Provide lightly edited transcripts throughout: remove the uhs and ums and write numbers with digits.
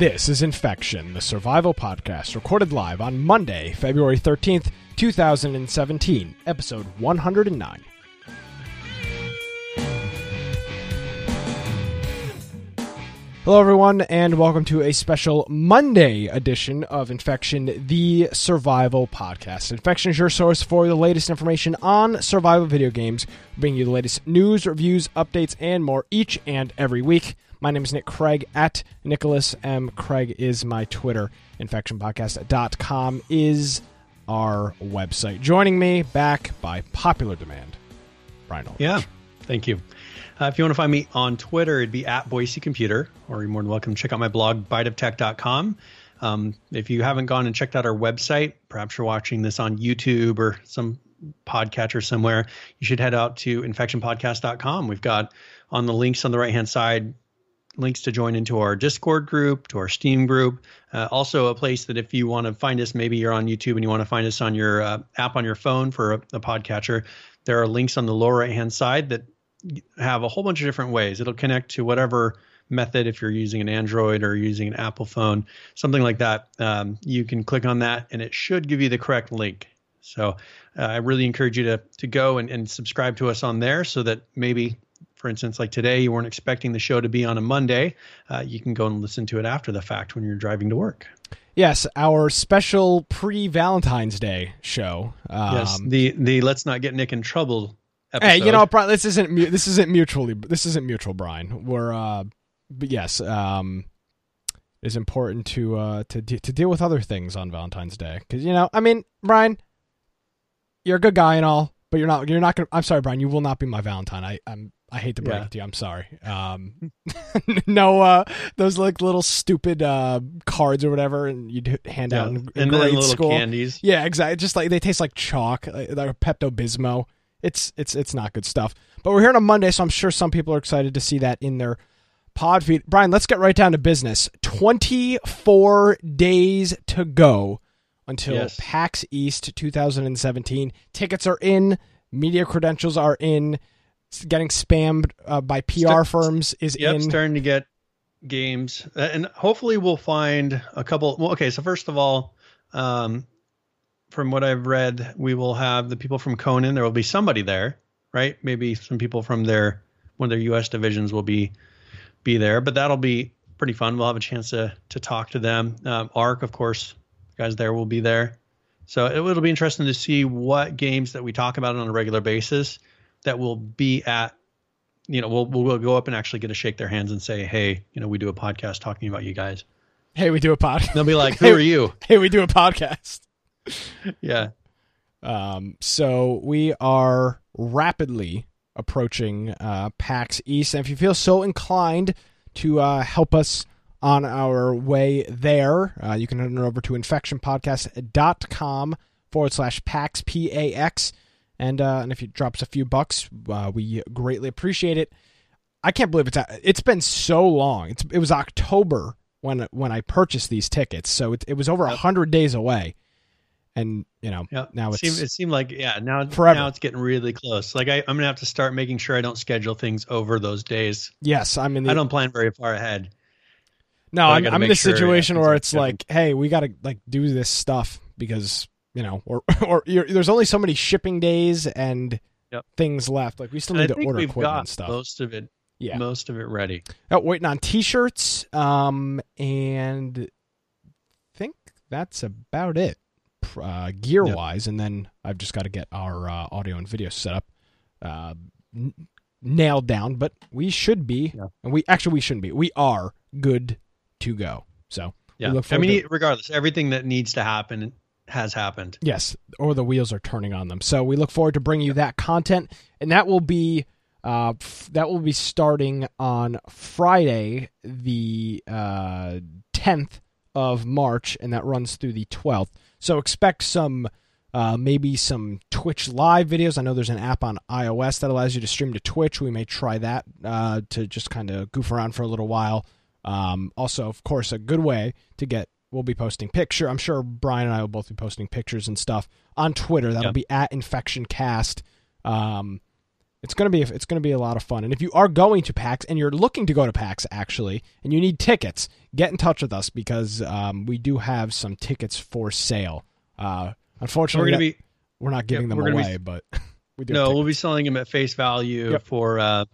This is Infection, the survival podcast, recorded live on Monday, February 13th, 2017, episode 109. Hello, everyone, and welcome to a special Monday edition of Infection, the survival podcast. Infection is your source for the latest information on survival video games, bringing you the latest news, reviews, updates, and more each and every week. My name is Nick Craig, at Nicholas M. Craig is my Twitter. InfectionPodcast.com is our website. Joining me, back by popular demand, Brian Ulrich. Yeah, thank you. If you want to find me on Twitter, it'd be at Boise Computer, or you're more than welcome to check out my blog, biteoftech.com. If you haven't gone and checked out our website, perhaps you're watching this on YouTube or some podcatcher somewhere, you should head out to infectionpodcast.com. We've got on the links on the right-hand side, links to join into our Discord group, to our Steam group. Also a place that if you want to find us, maybe you're on YouTube and you want to find us on your app on your phone for a podcatcher, there are links on the lower right-hand side that have a whole bunch of different ways. It'll connect to whatever method, if you're using an Android or using an Apple phone, something like that. You can click on that and it should give you the correct link. So I really encourage you to go and subscribe to us on there so that maybe, for instance, like today, you weren't expecting the show to be on a Monday. You can go and listen to it after the fact when you're driving to work. Yes, our special pre-Valentine's Day show. Yes, the Let's Not Get Nick in Trouble episode. Hey, you know, this isn't mutual, Brian. But yes, it's important to deal with other things on Valentine's Day because I mean, Brian, you're a good guy and all, but you're not gonna. I'm sorry, Brian, you will not be my Valentine. I hate to break it to you. I'm sorry. No, those like little stupid cards or whatever, and you'd hand out in and grade little school. Candies. Yeah, exactly. Just like they taste like chalk, like Pepto-Bismol. It's not good stuff. But we're here on a Monday, so I'm sure some people are excited to see that in their pod feed. Brian, let's get right down to business. 24 days to go until PAX East 2017. Tickets are in. Media credentials are in. Getting spammed by PR firms is in. Starting to get games. And hopefully we'll find a couple. Well, okay, so first of all, from what I've read, we will have the people from Conan. There will be somebody there, right? Maybe some people from one of their U.S. divisions will be there, but that'll be pretty fun. We'll have a chance to talk to them. ARC, of course, guys there will be there. So it'll be interesting to see what games that we talk about on a regular basis that will be at, we'll go up and actually get to shake their hands and say, hey, we do a podcast talking about you guys. Hey, we do a podcast. They'll be like, who are you? Hey, we do a podcast. Yeah. So we are rapidly approaching PAX East, and if you feel so inclined to help us on our way there, you can head over to infectionpodcast.com/PAX, PAX, and if you drop us a few bucks, we greatly appreciate it. I can't believe it's been so long. It was October when I purchased these tickets, so it was over 100 days away. And now it seemed like now it's getting really close. Like I'm gonna have to start making sure I don't schedule things over those days. Yes, I don't plan very far ahead. No, I'm in this situation where it's like, hey, we got to like do this stuff because there's only so many shipping days and things left. Like we still need to order equipment and stuff. Most of it ready. Oh, waiting on T-shirts, and I think that's about it. Gear wise, and then I've just got to get our audio and video set up nailed down, but we should be and we shouldn't be, we are good to go. So regardless, everything that needs to happen has happened. Yes, or the wheels are turning on them. So we look forward to bringing you that content, and that will be starting on Friday the 10th of March, and that runs through the 12th. So expect some maybe some Twitch live videos. I know there's an app on iOS that allows you to stream to Twitch. We may try that to just kind of goof around for a little while. Also, of course, a good way to we'll be posting pictures. I'm sure Brian and I will both be posting pictures and stuff on Twitter. That'll be at InfectionCast. It's gonna be a lot of fun. And if you are going to PAX and you're looking to go to PAX actually, and you need tickets, get in touch with us because we do have some tickets for sale. Unfortunately, we're not giving them away, but we do. No, we'll be selling them at face value for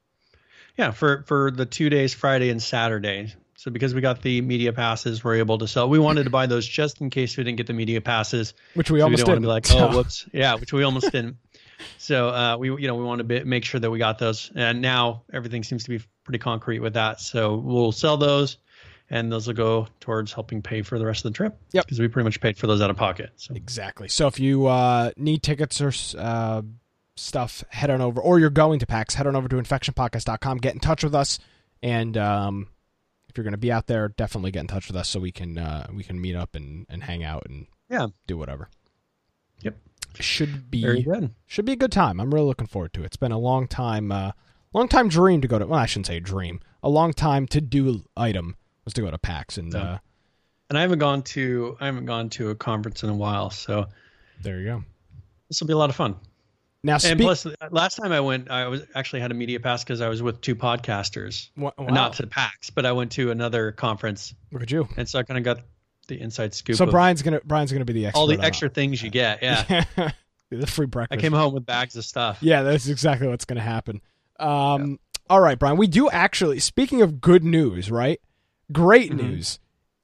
the 2 days, Friday and Saturday. So because we got the media passes, we're able to sell. We wanted to buy those just in case we didn't get the media passes, which we almost didn't. Be like, oh, whoops, yeah, which we almost didn't. So we want to make sure that we got those, and now everything seems to be pretty concrete with that. So we'll sell those, and those will go towards helping pay for the rest of the trip. Yep, because we pretty much paid for those out of pocket. So. Exactly. So if you need tickets or stuff, head on over, or you're going to PAX, head on over to infectionpodcast.com. Get in touch with us, and if you're going to be out there, definitely get in touch with us so we can meet up and hang out and do whatever. Yep. Should be very good. Should be a good time. I'm really looking forward to it. It's been a long time dream to go to. Well, I shouldn't say dream. A long time to do item was to go to PAX, and I haven't gone to a conference in a while, so there you go. This will be a lot of fun. Now, and plus, last time I went, I actually had a media pass because I was with two podcasters, wow. Not to PAX, but I went to another conference. Look at you! And so I kind of got the inside scoop. So Brian's gonna be the expert. All the extra things you get, yeah. The free breakfast. I came home with bags of stuff. Yeah, that's exactly what's gonna happen. All right, Brian. We do actually. Speaking of good news, right? Great news.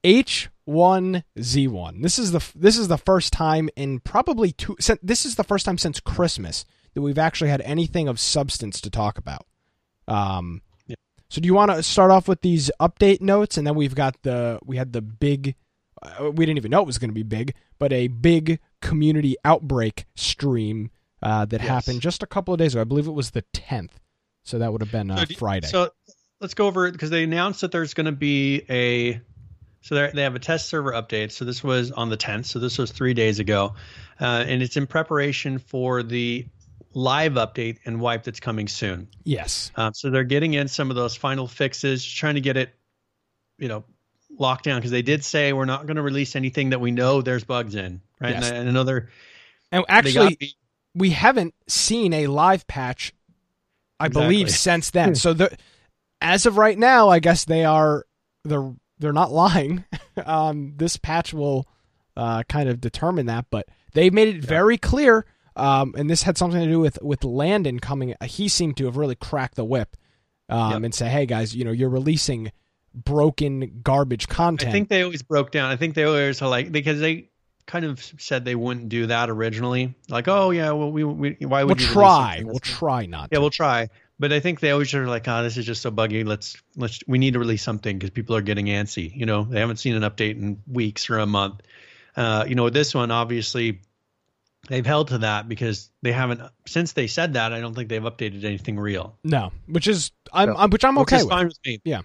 H1Z1. This is the first time in probably this is the first time since Christmas that we've actually had anything of substance to talk about. So do you want to start off with these update notes, and then we had the big, we didn't even know it was going to be big, but a big community outbreak stream that happened just a couple of days ago. I believe it was the 10th. So that would have been Friday. So let's go over it because they announced that there's going to be they have a test server update. So this was on the 10th. So this was 3 days ago. And it's in preparation for the live update and wipe that's coming soon. Yes. So they're getting in some of those final fixes, trying to get it, locked down, because they did say we're not going to release anything that we know there's bugs in, right? Yes. And actually, we haven't seen a live patch, I believe, since then. So as of right now, I guess they're not lying. This patch will kind of determine that, but they made it very clear. And this had something to do with Landon coming. He seemed to have really cracked the whip and say, "Hey guys, you're releasing broken garbage content." I think they always broke down. I think they always because they kind of said they wouldn't do that originally. Like, oh yeah, well why would you try? We'll try not. Yeah, we'll try. But I think they always are like, this is just so buggy. We need to release something because people are getting antsy. They haven't seen an update in weeks or a month. With this one, obviously, they've held to that because they haven't, since they said that, I don't think they've updated anything real. No, which I'm okay with. Fine with me. Yeah.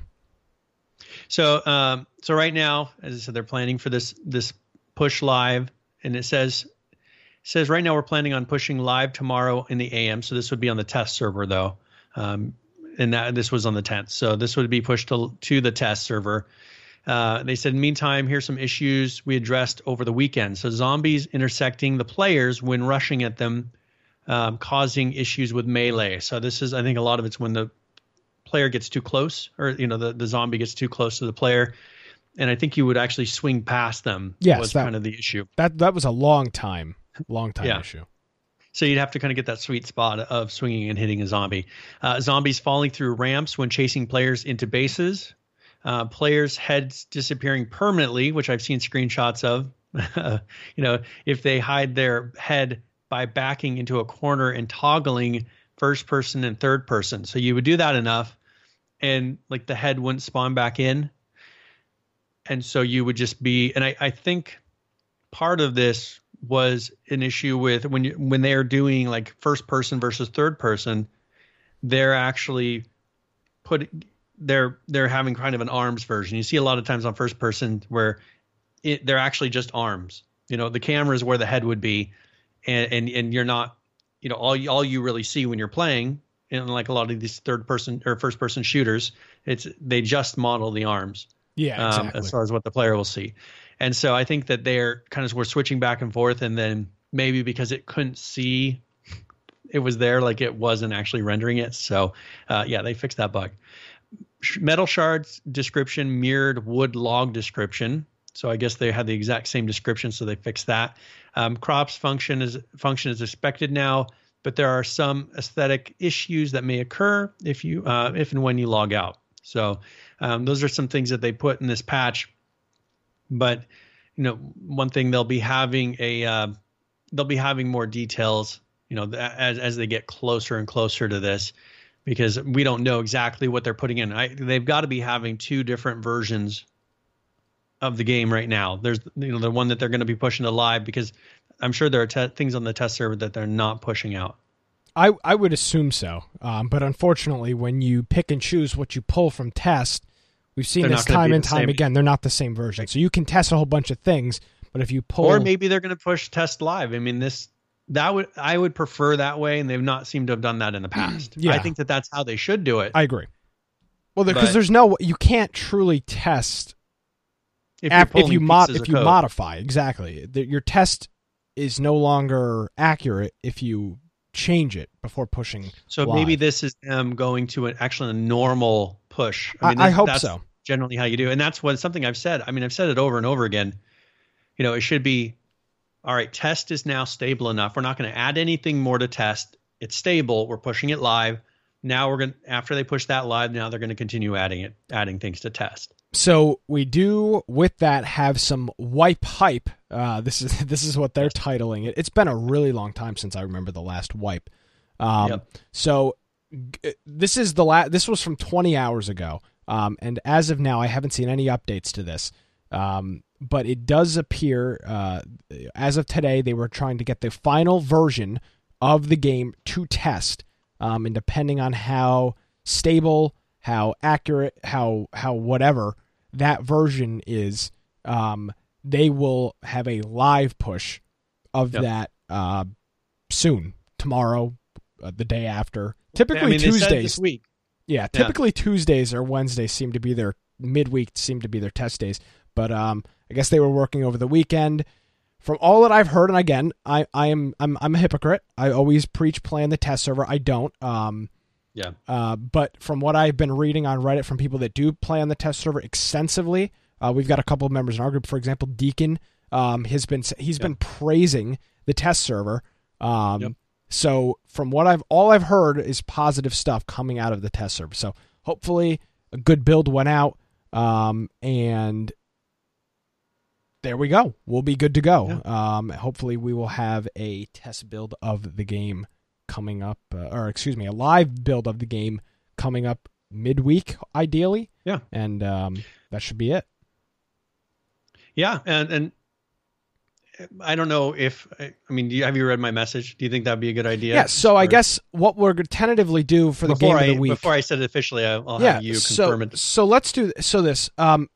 So right now, as I said, they're planning for this push live, and it says right now we're planning on pushing live tomorrow in the AM. So this would be on the test server though. And this was on the 10th. So this would be pushed to the test server. They said, meantime, here's some issues we addressed over the weekend. So zombies intersecting the players when rushing at them, causing issues with melee. So this is, I think a lot of it's when the player gets too close, or, the zombie gets too close to the player. And I think you would actually swing past them. Yes, was kind of the issue. That was a long time issue. So you'd have to kind of get that sweet spot of swinging and hitting a zombie. Zombies falling through ramps when chasing players into bases. Players' heads disappearing permanently, which I've seen screenshots of. If they hide their head by backing into a corner and toggling first person and third person. So you would do that enough, and like the head wouldn't spawn back in. And so you would just be, and I think part of this was an issue with when they're doing like first person versus third person, they're actually they're having kind of an arms version. You see a lot of times on first person where they're actually just arms. The camera is where the head would be, and you're not, all you really see when you're playing, and like a lot of these third person or first person shooters, they just model the arms. Yeah, exactly. As far as what the player will see. And so I think that we're switching back and forth, and then maybe because it couldn't see it was there, like it wasn't actually rendering it. So yeah, they fixed that bug. Metal shards description mirrored wood log description. So I guess they had the exact same description, so they fixed that. Crops function is expected now, but there are some aesthetic issues that may occur if and when you log out. So those are some things that they put in this patch. But one thing, they'll be having more details, as they get closer and closer to this, because we don't know exactly what they're putting in. They've got to be having two different versions of the game right now. There's the one that they're going to be pushing to live, because I'm sure there are things on the test server that they're not pushing out. I would assume so. But unfortunately, when you pick and choose what you pull from test, we've seen this time and time again, they're not the same version. So you can test a whole bunch of things, but if you pull... Or maybe they're going to push test live. I mean, I would prefer that way, and they've not seemed to have done that in the past. Yeah. I think that's how they should do it. I agree. Well, because you can't truly test if you modify. Exactly. Your test is no longer accurate if you change it before pushing So live. Maybe this is them going to a normal push. I hope so. Generally how you do. And that's something I've said. I mean, I've said it over and over again. It should be, all right, test is now stable enough. We're not going to add anything more to test. It's stable. We're pushing it live. Now after they push that live, now they're going to continue adding things to test. So we do, with that, have some wipe hype. This is what they're titling it. It's been a really long time since I remember the last wipe. So this is this was from 20 hours ago. And as of now, I haven't seen any updates to this. But it does appear, as of today, they were trying to get the final version of the game to test. And depending on how stable, how accurate, how whatever that version is, they will have a live push of that soon, tomorrow, the day after. Typically Tuesdays. They said this week. Yeah, typically Tuesdays or Wednesdays seem to be their test days. But I guess they were working over the weekend. From all that I've heard, and again, I'm a hypocrite. I always preach playing the test server. I don't. But from what I've been reading on Reddit from people that do play on the test server extensively, we've got a couple of members in our group. For example, Deacon, he's been praising the test server. So from what all I've heard is positive stuff coming out of the test server. So hopefully a good build went out, and there we go. We'll be good to go. Yeah. Hopefully we will have a test build of the game coming up, a live build of the game coming up midweek, ideally. Yeah. And that should be it. Yeah. And I don't know have you read my message? Do you think that'd be a good idea? Yeah. So I guess what we're going to tentatively do for the game of the week. Before I said it officially, I'll have you confirm it. So let's do this.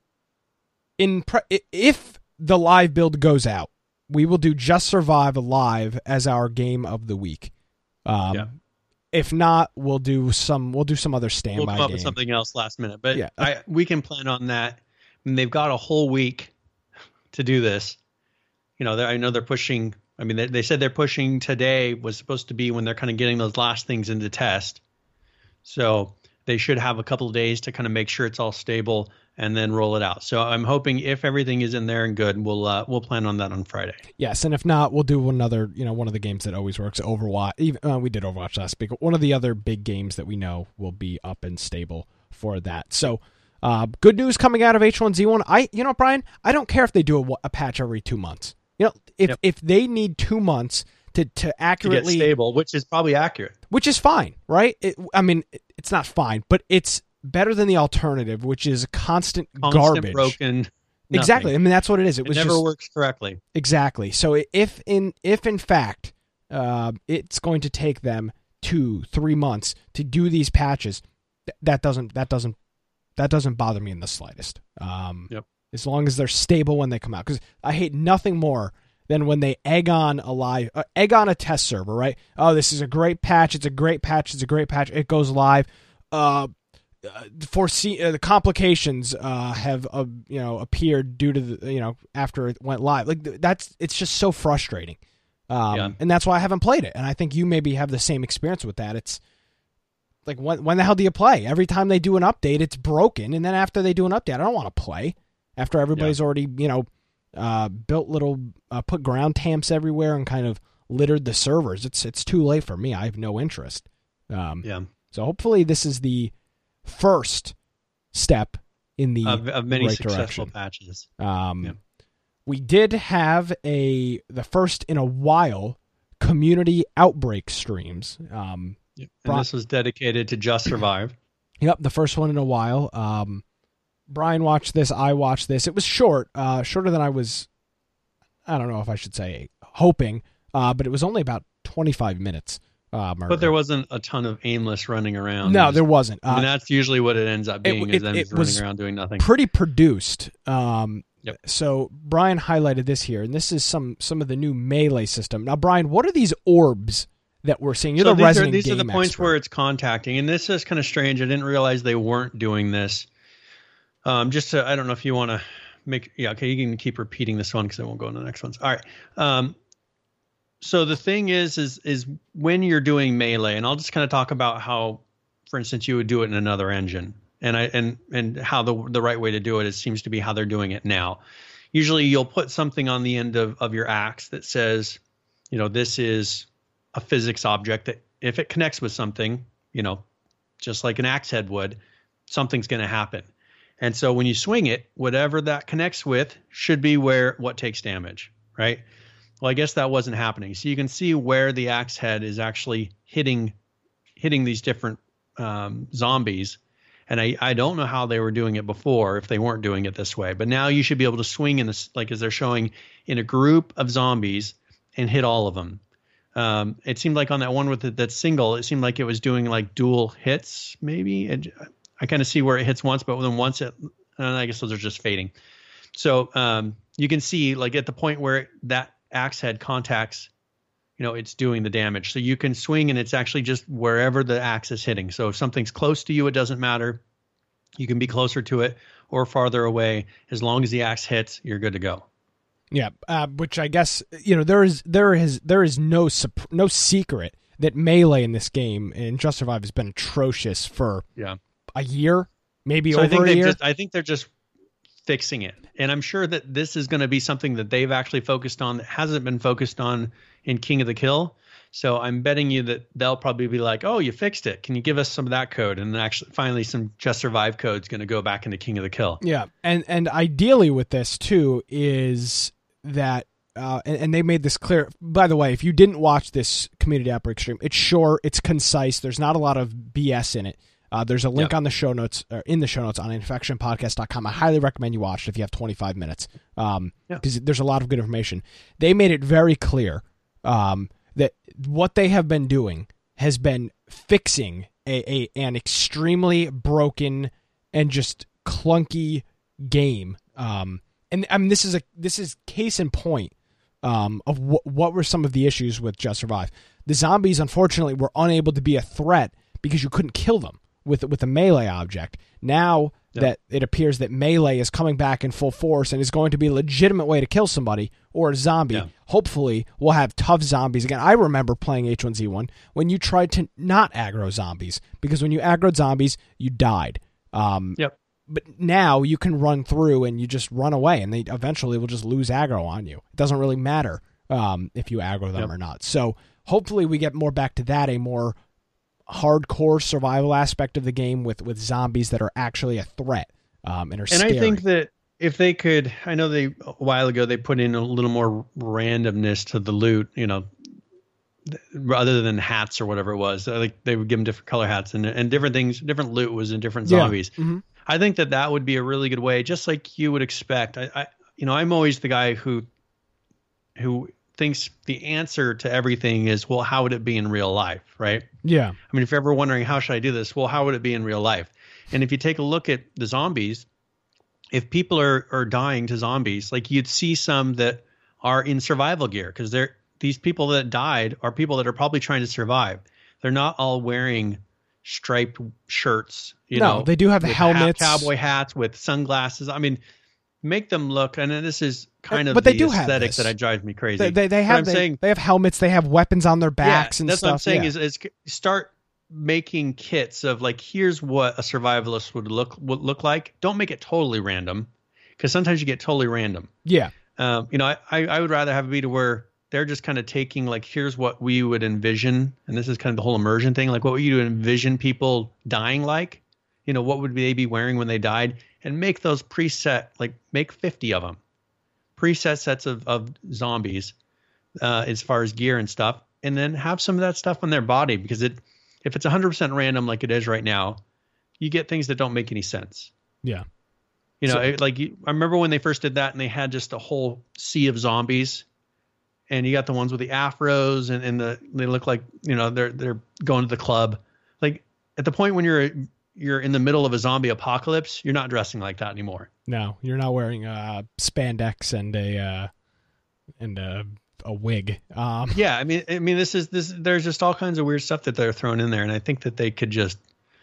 If the live build goes out, we will do Just Survive Live as our game of the week. If not, we'll do some other standby We'll come up game. with something else last minute, but we can plan on that. I mean, they've got a whole week to do this. I know they're pushing. I mean, they said they're pushing today was supposed to be when they're kind of getting those last things into test. So they should have a couple of days to kind of make sure it's all stable and then roll it out. So I'm hoping if everything is in there and good, we'll plan on that on Friday. Yes, and if not, we'll do another, one of the games that always works, Overwatch. We did Overwatch last week. One of the other big games that we know will be up and stable for that. So good news coming out of H1Z1. Brian, I don't care if they do a patch every 2 months. If they need 2 months to accurately get stable, which is probably accurate, which is fine, right? It's not fine, but it's better than the alternative, which is constant garbage, broken. Nothing. Exactly. I mean, that's what it is. It never works correctly. Exactly. So if in fact it's going to take them 2-3 months to do these patches, that doesn't bother me in the slightest. As long as they're stable when they come out, because I hate nothing more than when they egg on a test server, right? Oh, this is a great patch. It's a great patch. It's a great patch. It goes live. The complications have appeared due to after it went live. It's just so frustrating. And that's why I haven't played it. And I think you maybe have the same experience with that. It's like, when the hell do you play? Every time they do an update, it's broken. And then after they do an update, I don't want to play. After everybody's already, built little, put ground tamps everywhere and kind of littered the servers. It's too late for me. I have no interest. So hopefully this is the first step in the of many right successful direction. patches. We did have the first in a while community outbreak streams. And this was dedicated to Just Survive. Yep, the first one in a while. Brian watched this. I watched this. It was shorter than I was, I don't know if I should say hoping, but it was only about 25 minutes. But there wasn't a ton of aimless running around. No, there wasn't. And that's usually what it ends up being, is them just running around doing nothing. Pretty produced. Yep. So Brian highlighted this here, and this is some of the new melee system. Now, Brian, what are these orbs that we're seeing? You're the resident these game are the points expert. where it's contacting, and this is kind of strange. I didn't realize they weren't doing this. I don't know if you want to okay, you can keep repeating this one because I won't go into the next ones. All right. So the thing is when you're doing melee, and I'll just kind of talk about how, for instance, you would do it in another engine, and how the right way to do it seems to be how they're doing it now. Usually you'll put something on the end of your axe that says, this is a physics object that if it connects with something, just like an axe head would, something's going to happen. And so when you swing it, whatever that connects with should be what takes damage, right? Well, I guess that wasn't happening. So you can see where the axe head is actually hitting these different zombies. And I don't know how they were doing it before, if they weren't doing it this way. But now you should be able to swing in this, like as they're showing, in a group of zombies and hit all of them. It seemed like on that one with that single, it seemed like it was doing like dual hits, maybe. I kind of see where it hits once, but then once I guess those are just fading. So you can see like at the point where that axe head contacts, it's doing the damage. So you can swing and it's actually just wherever the axe is hitting. So if something's close to you, it doesn't matter. You can be closer to it or farther away. As long as the axe hits, you're good to go. Yeah, which I guess, there is no secret that melee in this game in Just Survive has been atrocious for a year, maybe over a year. I think they're just fixing it. And I'm sure that this is going to be something that they've actually focused on that hasn't been focused on in King of the Kill. So I'm betting you that they'll probably be like, oh, you fixed it. Can you give us some of that code? And then actually finally some Just Survive code is going to go back into King of the Kill. Yeah. And ideally with this too is that, and they made this clear, by the way, if you didn't watch this community outbreak stream, it's short, it's concise. There's not a lot of BS in it. There's a link on the show notes, or in the show notes on infectionpodcast.com. I highly recommend you watch it if you have 25 minutes, because there's a lot of good information. They made it very clear that what they have been doing has been fixing an extremely broken and just clunky game. And I mean, this is case in point of what were some of the issues with Just Survive. The zombies, unfortunately, were unable to be a threat because you couldn't kill them with a melee object. Now that it appears that melee is coming back in full force and is going to be a legitimate way to kill somebody or a zombie, hopefully we'll have tough zombies again. I remember playing H1Z1 when you tried to not aggro zombies, because when you aggroed zombies, you died. But now you can run through and you just run away, and they eventually will just lose aggro on you. It doesn't really matter if you aggro them or not. So hopefully we get more back to that, a more hardcore survival aspect of the game with zombies that are actually a threat and are scary. And I think that if they could, I know a while ago they put in a little more randomness to the loot, rather than hats or whatever it was. Like they would give them different color hats and different things, different loot was in different zombies. Mm-hmm. I think that would be a really good way, just like you would expect. I'm always the guy who thinks the answer to everything is, well, how would it be in real life, right? Yeah. I mean, if you're ever wondering, how should I do this? Well, how would it be in real life? And if you take a look at the zombies, if people are dying to zombies, like you'd see some that are in survival gear, because these people that died are people that are probably trying to survive. They're not all wearing striped shirts, they do have helmets, cowboy hats with sunglasses. I mean, make them look, and this is kind of but the they do have aesthetic this. that drives me crazy. They have helmets, they have weapons on their backs and that's stuff. What I'm saying is start making kits of like, here's what a survivalist would look like. Don't make it totally random, because sometimes you get totally random. Yeah. I would rather have it be to where they're just kind of taking like, here's what we would envision, and this is kind of the whole immersion thing. Like, what would you envision people dying like? What would they be wearing when they died? And make those preset, like make 50 of them, preset sets of zombies, as far as gear and stuff, and then have some of that stuff on their body, because if it's 100% random like it is right now, you get things that don't make any sense. Yeah. I remember when they first did that and they had just a whole sea of zombies, and you got the ones with the afros and they look like, they're going to the club. Like at the point when you're in the middle of a zombie apocalypse, you're not dressing like that anymore. No, you're not wearing spandex and a wig. Yeah, I mean, this. There's just all kinds of weird stuff that they're throwing in there, and I think that they could just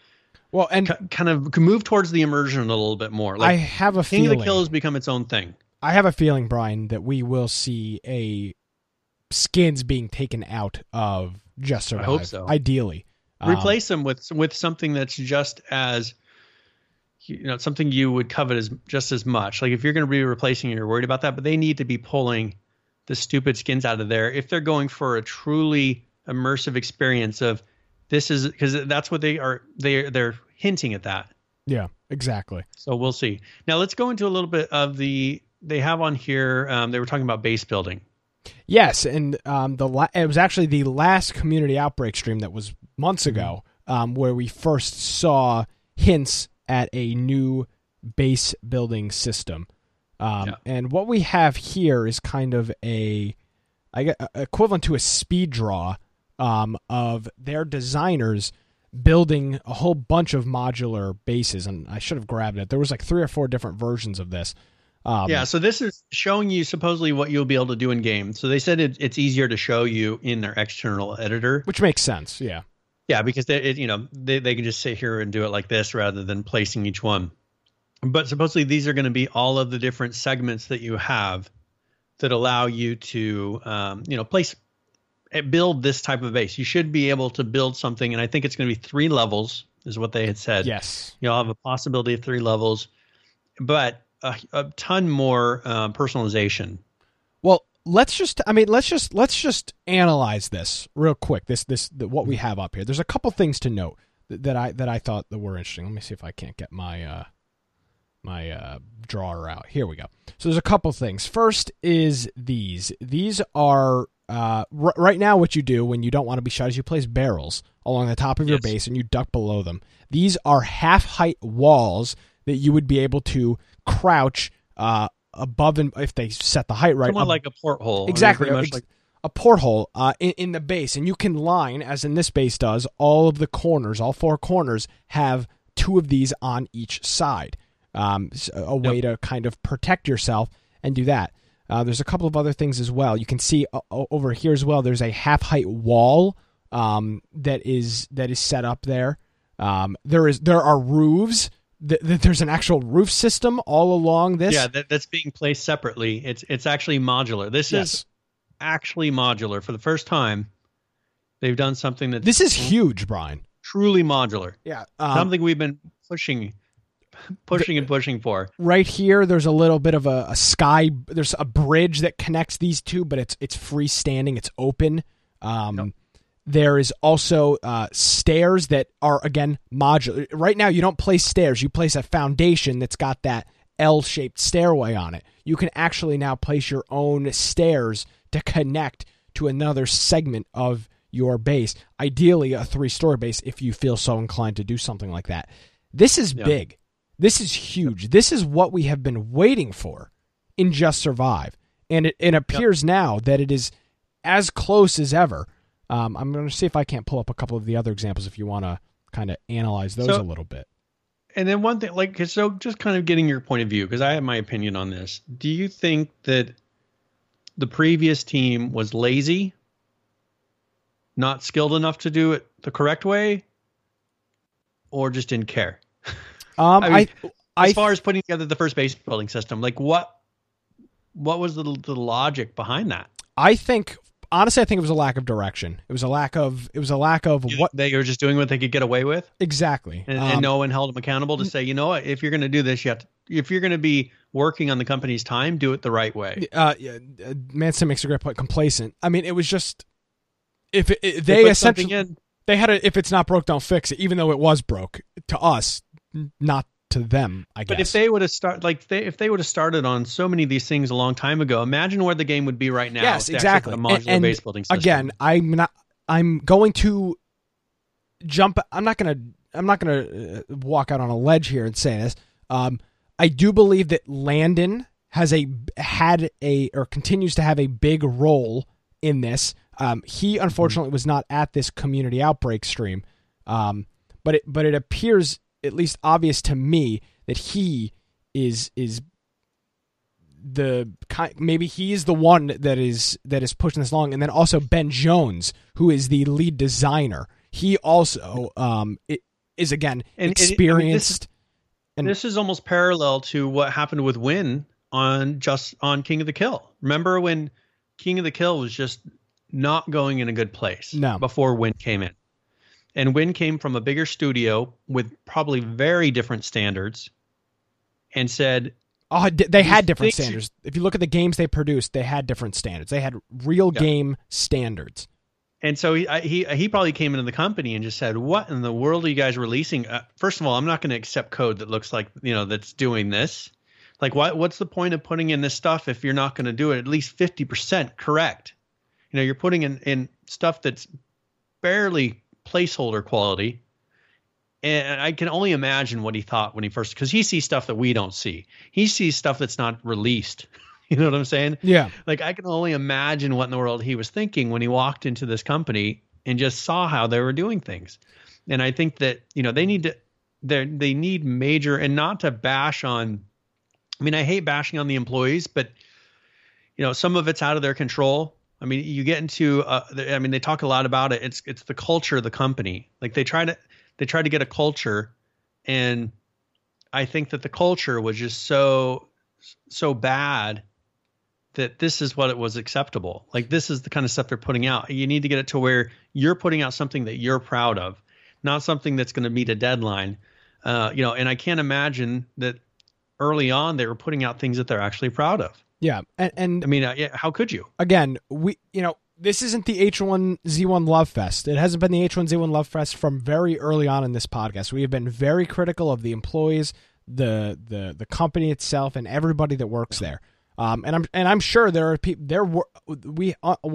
kind of move towards the immersion a little bit more. Like, I have a King feeling of the Kill has become its own thing. I have a feeling, Brian, that we will see skins being taken out of Just Survive. I hope so. Ideally. Replace them with something that's just as, something you would covet just as much. Like if you're going to be replacing it, you're worried about that, but they need to be pulling the stupid skins out of there if they're going for a truly immersive experience of this is, because that's what they are. They're hinting at that. Yeah, exactly. So we'll see. Now let's go into a little bit of they have on here. They were talking about base building. Yes, and it was actually the last community outbreak stream that was months ago, where we first saw hints at a new base building system. And what we have here is kind of equivalent to a speed draw of their designers building a whole bunch of modular bases. And I should have grabbed it. There was like 3 or 4 different versions of this. So this is showing you supposedly what you'll be able to do in game. So they said it's easier to show you in their external editor, which makes sense. Yeah. Yeah, because they can just sit here and do it like this rather than placing each one. But supposedly these are going to be all of the different segments that you have that allow you to, build this type of base. You should be able to build something, and I think it's going to be 3 levels is what they had said. Yes. You'll have a possibility of 3 levels, but a ton more personalization. Well, let's just analyze this real quick. What we have up here. There's a couple things to note that I thought that were interesting. Let me see if I can't get my drawer out. Here we go. So there's a couple things. First is these. These are right now what you do when you don't want to be shot is you place barrels along the top of your base and you duck below them. These are half-height walls that you would be able to crouch above, and if they set the height right, somewhat like a porthole. Exactly, I mean, pretty much like a porthole in the base, and you can line, as in this base does, all of the corners. All 4 corners have 2 of these on each side. A way to kind of protect yourself and do that. There's a couple of other things as well. You can see over here as well. There's a half-height wall that is set up there. There are roofs. There's an actual roof system all along this. Yeah, that's being placed separately. It's actually modular. This is actually modular for the first time. They've done something that this is huge, Brian. Truly modular. Yeah, something we've been pushing for. Right here, there's a little bit of a sky. There's a bridge that connects these two, but it's freestanding. It's open. There is also stairs that are, again, modular. Right now, you don't place stairs. You place a foundation that's got that L-shaped stairway on it. You can actually now place your own stairs to connect to another segment of your base. Ideally, a 3-story base if you feel so inclined to do something like that. This is big. This is huge. This is what we have been waiting for in Just Survive. And it appears now that it is as close as ever. I'm going to see if I can't pull up a couple of the other examples if you want to kind of analyze those a little bit. And then one thing, so just kind of getting your point of view, because I have my opinion on this. Do you think that the previous team was lazy, not skilled enough to do it the correct way, or just didn't care? I as far as putting together the first base building system, like what was the logic behind that? Honestly, I think it was a lack of direction. It was a lack of what they were just doing what they could get away with. Exactly. And no one held them accountable to say, you know what, if you're going to do this, if you're going to be working on the company's time, do it the right way. Manson makes a great point. Complacent. I mean, it was just, they essentially, they had if it's not broke, don't fix it, even though it was broke to us, not to them, I guess. But if they would have if they would have started on so many of these things a long time ago, imagine where the game would be right now. Yes, exactly. A modular base building system. Again, I'm going to jump. I'm not going to walk out on a ledge here and say this. I do believe that Landon continues to have a big role in this. He unfortunately was not at this community outbreak stream, but it appears at least obvious to me that he is maybe he's the one that is pushing this along. And then also Ben Jones, who is the lead designer, he also is again experienced. This is almost parallel to what happened with Wynn on King of the Kill. Remember when King of the Kill was just not going in a good place before Wynn came in? And Wynn came from a bigger studio with probably very different standards and said... they had different standards. If you look at the games they produced, they had different standards. They had real game standards. And so he probably came into the company and just said, what in the world are you guys releasing? First of all, I'm not going to accept code that looks like, that's doing this. Like, what's the point of putting in this stuff if you're not going to do it at least 50% correct? You're putting in stuff that's barely placeholder quality. And I can only imagine what he thought when because he sees stuff that we don't see. He sees stuff that's not released. You know what I'm saying? Yeah. Like, I can only imagine what in the world he was thinking when he walked into this company and just saw how they were doing things. And I think that, they need major, and not to bash on, I hate bashing on the employees, but some of it's out of their control. You get into, they talk a lot about it. It's the culture of the company. Like they try to get a culture, and I think that the culture was just so bad that this is what it was acceptable. Like, this is the kind of stuff they're putting out. You need to get it to where you're putting out something that you're proud of, not something that's going to meet a deadline. And I can't imagine that early on they were putting out things that they're actually proud of. Yeah, and how could you? Again, this isn't the H1Z1 Love Fest. It hasn't been the H1Z1 Love Fest from very early on in this podcast. We have been very critical of the employees, the company itself, and everybody that works there. And I'm sure there are people. We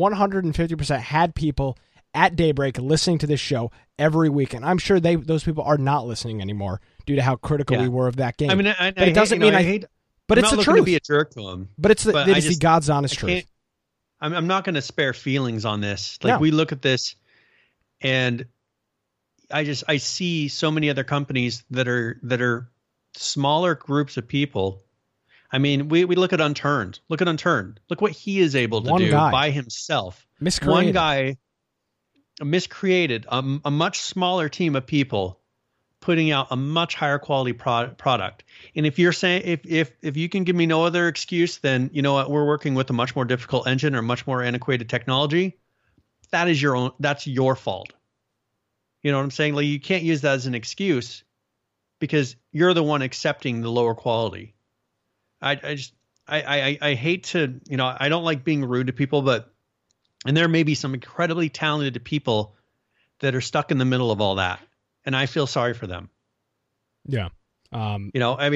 150% had people at Daybreak listening to this show every week, and I'm sure those people are not listening anymore due to how critical we were of that game. But it doesn't mean I hate. But it's the truth. To be a jerk to him. But it's the God's honest truth. I'm not going to spare feelings on this. Like, we look at this, and I see so many other companies that are smaller groups of people. We look at Unturned. Look at Unturned. Look what he is able to do by himself. One guy miscreated a much smaller team of people, putting out a much higher quality product. And if you're saying, if you can give me no other excuse, then you know what, we're working with a much more difficult engine or much more antiquated technology, that's your fault. You know what I'm saying? Like, you can't use that as an excuse because you're the one accepting the lower quality. I hate to, I don't like being rude to people, and there may be some incredibly talented people that are stuck in the middle of all that. And I feel sorry for them. Yeah. I'm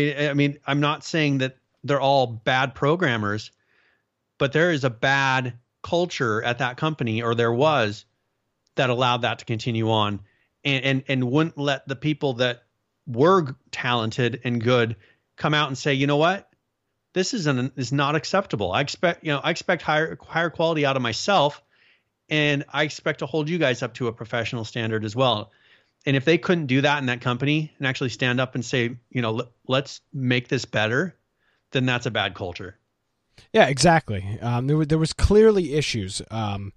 not saying that they're all bad programmers, but there is a bad culture at that company, or there was, that allowed that to continue on and wouldn't let the people that were talented and good come out and say, you know what, this is not acceptable. I expect higher quality out of myself, and I expect to hold you guys up to a professional standard as well. And if they couldn't do that in that company and actually stand up and say, let's make this better, then that's a bad culture. Yeah, exactly. There was clearly issues. I'm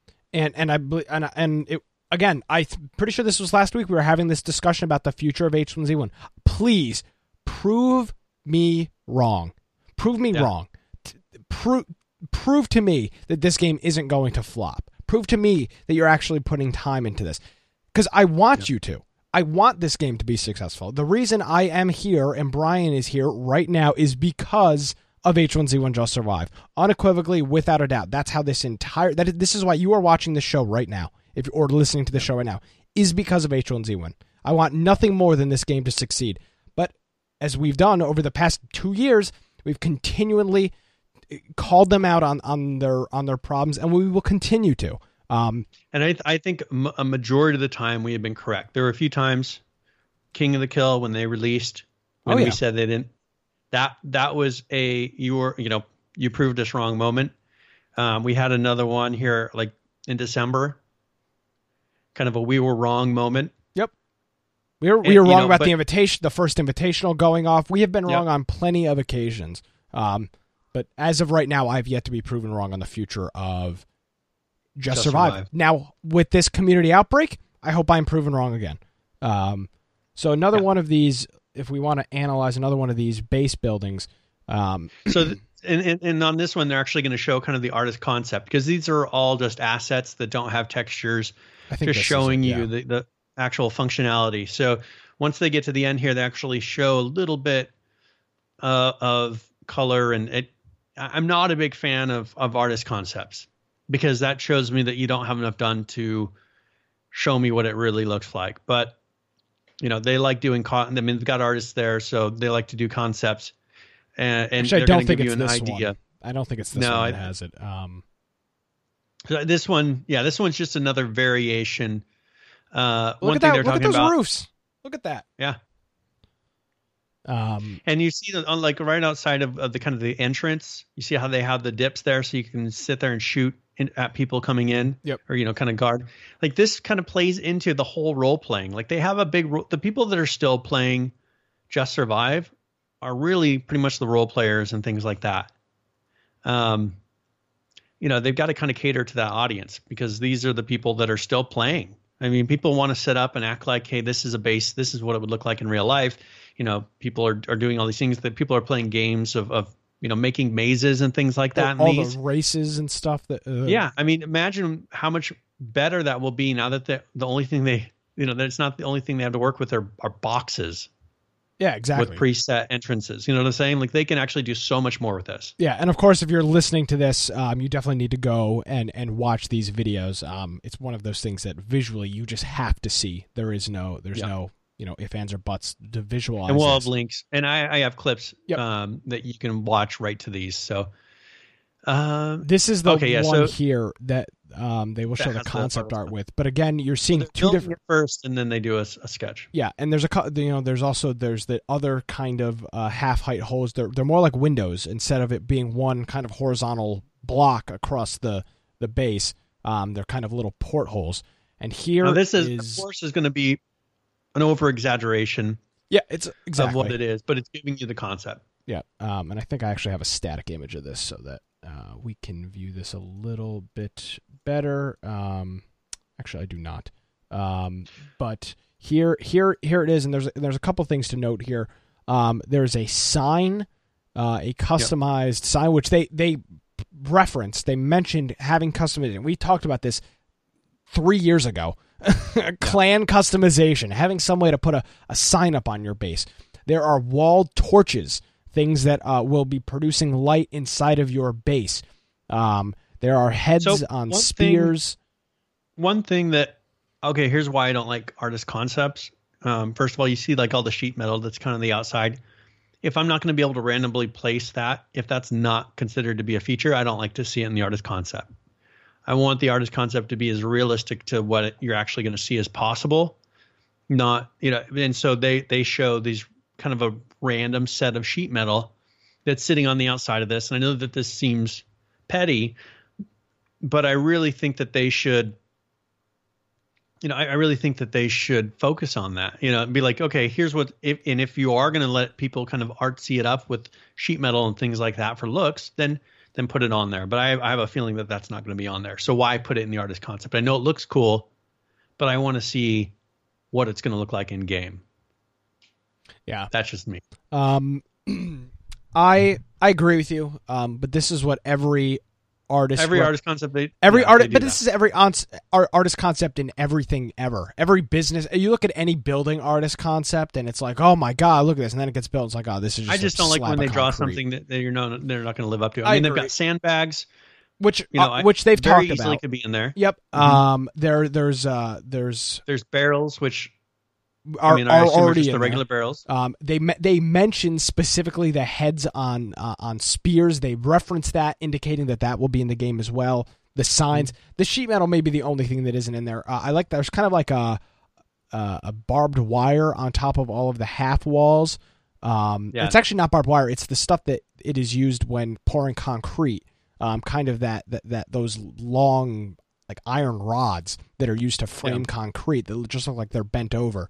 pretty sure this was last week. We were having this discussion about the future of H1Z1. Please prove me wrong. Prove me wrong. Prove to me that this game isn't going to flop. Prove to me that you're actually putting time into this. Because I want you to. I want this game to be successful. The reason I am here and Brian is here right now is because of H1Z1 Just Survive. Unequivocally, without a doubt. That's how this is why you are watching this show right now, or listening to the show right now, is because of H1Z1. I want nothing more than this game to succeed. But as we've done over the past 2 years, we've continually called them out on their problems, and we will continue to. And I think a majority of the time we have been correct. There were a few times, King of the Kill, when they released, when we said they didn't. That was you proved us wrong moment. We had another one here like in December, kind of a we were wrong moment. Yep. We were wrong about the first invitational going off. We have been wrong on plenty of occasions. But as of right now, I've yet to be proven wrong on the future of Just Survive. Now, with this community outbreak, I hope I'm proven wrong again. So another one of these, if we want to analyze another one of these base buildings. And on this one, they're actually going to show kind of the artist concept, because these are all just assets that don't have textures, just showing you the actual functionality. So once they get to the end here, they actually show a little bit of color, and I'm not a big fan of artist concepts, because that shows me that you don't have enough done to show me what it really looks like. But they like doing they've got artists there, so they like to do concepts. And actually, I don't think it's this one. I don't think it's this one that has it. So this one's just another variation. Look at those roofs. Look at that. Yeah. And you see on like right outside of the kind of the entrance, you see how they have the dips there, so you can sit there and shoot at people coming in. Yep. Or kind of guard. Like this kind of plays into the whole role playing. Like they have a big the people that are still playing Just Survive are really pretty much the role players and things like that. They've got to kind of cater to that audience, because these are the people that are still playing. I mean, people want to set up and act like, hey, this is a base. This is what it would look like in real life. People are doing all these things, that people are playing games of making mazes and things like that. All the races and stuff. Yeah. I mean, imagine how much better that will be now that the only thing that's not the only thing they have to work with are boxes. Yeah, exactly. With preset entrances. You know what I'm saying? Like they can actually do so much more with this. Yeah, and of course, if you're listening to this, you definitely need to go and watch these videos. It's one of those things that visually you just have to see. There's no if, ands, or buts to visualize. And we'll have links. And I have clips that you can watch right to these. So this is the one here that they will show the concept art with. But again, you're seeing two different first, and then they do a sketch. Yeah, and there's there's the other kind of half height holes. They're more like windows instead of it being one kind of horizontal block across the base. They're kind of little portholes. And here this is of course is going to be an over exaggeration. Yeah, it's exactly of what it is, but it's giving you the concept. Yeah, and I think I actually have a static image of this so that we can view this a little bit better. Actually, I do not. But here it is, and there's a couple things to note here. There's a sign, a customized sign, which they referenced. They mentioned having customization. We talked about this 3 years ago. Clan customization, having some way to put a sign up on your base. There are wall torches, things that will be producing light inside of your base. There are heads on spears. One thing that, here's why I don't like artist concepts. First of all, you see like all the sheet metal that's kind of the outside. If I'm not going to be able to randomly place that, if that's not considered to be a feature, I don't like to see it in the artist concept. I want the artist concept to be as realistic to what you're actually going to see as possible. Not, and so they show these kind of a random set of sheet metal that's sitting on the outside of this. And I know that this seems petty, but I really think that they should, I really think that they should focus on that, and be like, okay, here's what, if you are going to let people kind of artsy it up with sheet metal and things like that for looks, then put it on there. But I have a feeling that that's not going to be on there. So why put it in the artist concept? I know it looks cool, but I want to see what it's going to look like in game. Yeah. That's just me. I agree with you. But this is what every artist concept this is every artist concept in everything ever. Every business, you look at any building artist concept and it's like, oh my god, look at this, and then it gets built, it's like, oh, this is just I just don't like when they draw something that they're not going to live up to. I mean, they've got sandbags, which they've talked easily about, could be in there. Yep. There's barrels which are already just the regular barrels. They mention specifically the heads on spears. They reference that, indicating that will be in the game as well. The signs, the sheet metal may be the only thing that isn't in there. I like there's kind of like a barbed wire on top of all of the half walls. It's actually not barbed wire. It's the stuff that it is used when pouring concrete. Kind of that those long like iron rods that are used to frame concrete that just look like they're bent over.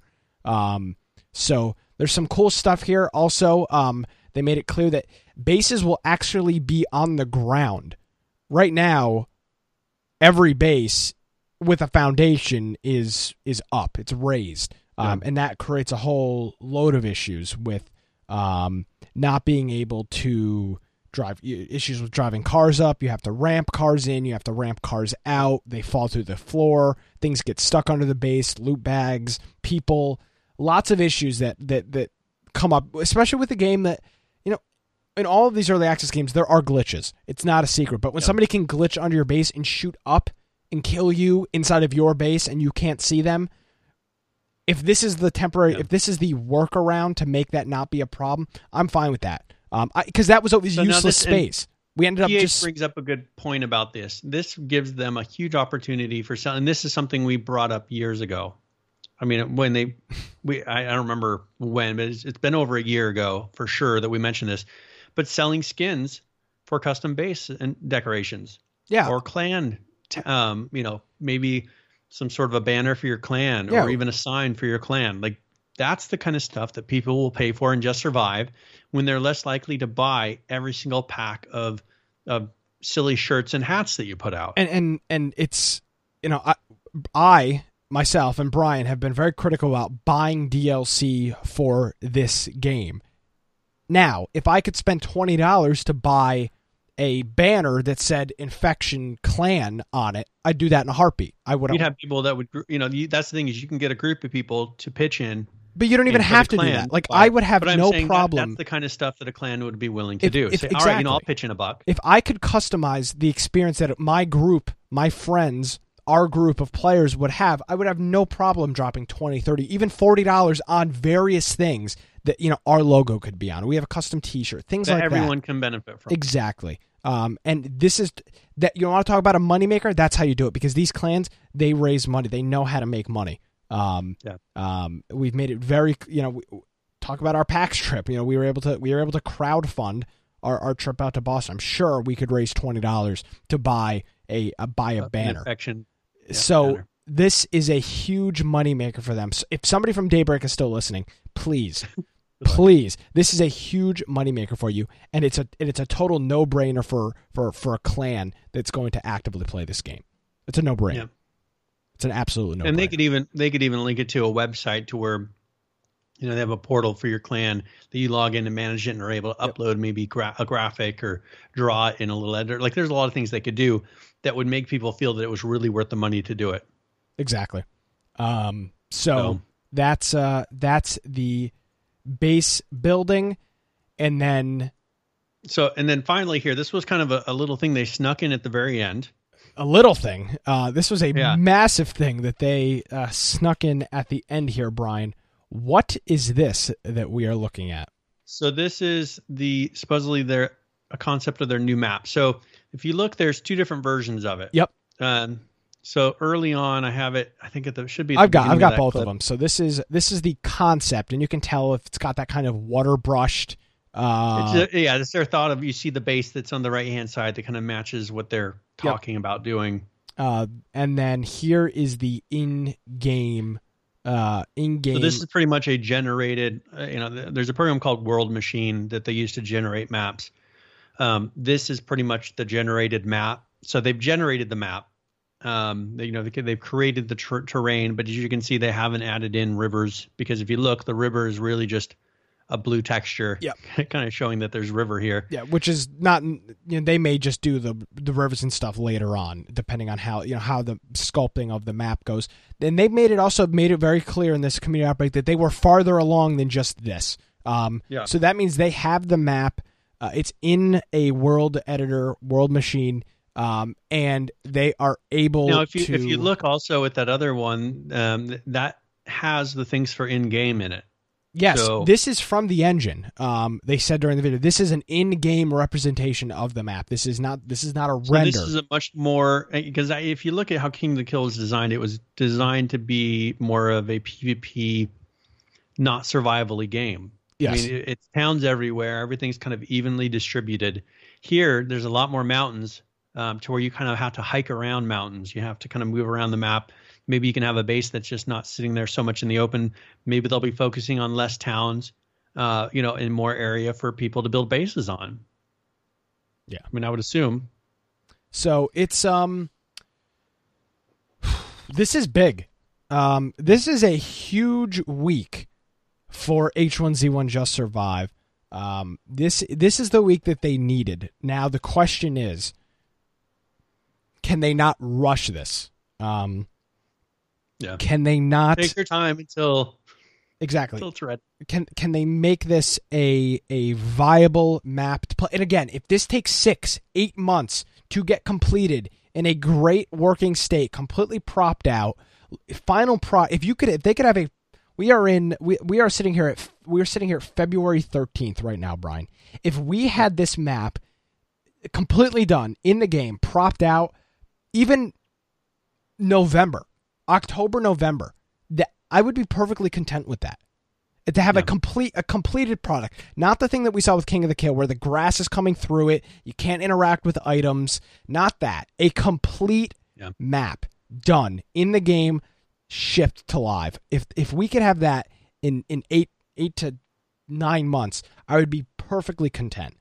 So there's some cool stuff here. Also, they made it clear that bases will actually be on the ground. Right now, every base with a foundation is up. It's raised. And that creates a whole load of issues with not being able to drive, issues with driving cars up. You have to ramp cars in, you have to ramp cars out. They fall through the floor. Things get stuck under the base, loot bags, people. Lots of issues that come up, especially with the game that, in all of these early access games, there are glitches. It's not a secret. But when somebody can glitch under your base and shoot up and kill you inside of your base and you can't see them, if this is the temporary, if this is the workaround to make that not be a problem, I'm fine with that. Because that was always useless space. We ended up just brings up a good point about this. This gives them a huge opportunity for selling. And this is something we brought up years ago. I mean, when I don't remember when, but it's been over a year ago for sure that we mentioned this. But selling skins for custom base and decorations, or clan, maybe some sort of a banner for your clan, or even a sign for your clan. Like that's the kind of stuff that people will pay for and just survive when they're less likely to buy every single pack of silly shirts and hats that you put out. And it's, I myself and Brian have been very critical about buying DLC for this game. Now, if I could spend $20 to buy a banner that said Infection Clan on it, I'd do that in a heartbeat. You'd have people that would, that's the thing is you can get a group of people to pitch in. But you don't even have to do that. Like, I would have no problem. That's the kind of stuff that a clan would be willing to do. Say, all right, I'll pitch in $1. If I could customize the experience that my group, my friends, our group of players would have, I would have no problem dropping $20, $30, even $40 on various things that, our logo could be on. We have a custom t-shirt, things like that. Everyone can benefit from. Exactly. And this is that you want to talk about a moneymaker? That's how you do it, because these clans, they raise money. They know how to make money. We've made it very, talk about our PAX trip. We were able to crowdfund our trip out to Boston. I'm sure we could raise $20 to buy a banner. Banner. This is a huge moneymaker for them. So if somebody from Daybreak is still listening, please, this is a huge moneymaker for you, and it's a total no-brainer for a clan that's going to actively play this game. It's a no-brainer. Yeah. It's an absolute no-brainer. And they could even link it to a website to where they have a portal for your clan that you log in and manage it and are able to upload maybe a graphic or draw it in a little editor. Like there's a lot of things they could do that would make people feel that it was really worth the money to do it. Exactly. So that's the base building, and then finally here, this was kind of a little thing they snuck in at the very end. A little thing. This was a massive thing that they snuck in at the end here, Brian. What is this that we are looking at? So this is supposedly a concept of their new map. So if you look, there's two different versions of it. Yep. So early on, I have it. I think should be. I've got both of them. So this is the concept, and you can tell if it's got that kind of water brushed. It's their thought of, you see the base that's on the right hand side that kind of matches what they're talking about doing. And then here is the in-game. So this is pretty much a generated. There's a program called World Machine that they use to generate maps. This is pretty much the generated map. So they've generated the map. They've created the terrain, but as you can see, they haven't added in rivers, because if you look, the river is really just a blue texture, Yep. kind of showing that there's river here. Yeah, which is not. They may just do the rivers and stuff later on, depending on how how the sculpting of the map goes. And they made it very clear in this community outbreak that they were farther along than just this. So that means they have the map. It's in a world editor, World Machine, and they are able. Now, if you look also at that other one, that has the things for in-game in it. Yes, so, this is from the engine. They said during the video, this is an in-game representation of the map. This is not a render. This is a much more, because if you look at how King of the Kill is designed, it was designed to be more of a PvP, not survivally game. Yes. I mean, it's towns everywhere. Everything's kind of evenly distributed. Here, there's a lot more mountains to where you kind of have to hike around mountains. You have to kind of move around the map. Maybe you can have a base that's just not sitting there so much in the open. Maybe they'll be focusing on less towns, in more area for people to build bases on. Yeah. I mean, I would assume. So it's this is big. This is a huge week for H1Z1 Just Survive. This is the week that they needed. Now the question is, can they not rush this? Yeah. Can they not take their time until it's ready? Can they make this a viable map to play? And again, if this takes 6-8 months to get completed in a great working state, completely propped out, if they could have we are sitting here February 13th right now, Brian. If we had this map completely done in the game, propped out, even October, November, that I would be perfectly content with that. To have a completed product, not the thing that we saw with King of the Kill, where the grass is coming through it, you can't interact with items. Not that. A complete map done in the game, shipped to live. If we could have that in 8 to 9 months, I would be perfectly content.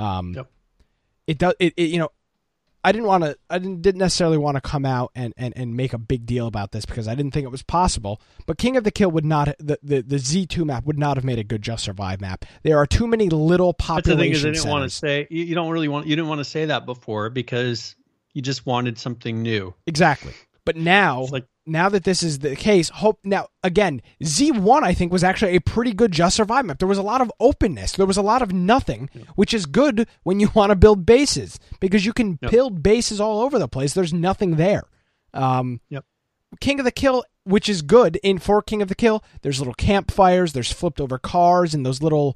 I didn't necessarily want to come out and make a big deal about this because I didn't think it was possible. But King of the Kill would not, the Z2 map would not have made a good Just Survive map. There are too many little population That's the thing is, I didn't centers. want to say you didn't want to say that before because you just wanted something new. Exactly. But now that this is the case, again, Z1 I think was actually a pretty good Just Survive map. There was a lot of openness. There was a lot of nothing, which is good when you want to build bases because you can build bases all over the place. There's nothing there. King of the Kill, which is good for King of the Kill, there's little campfires, there's flipped over cars, and those little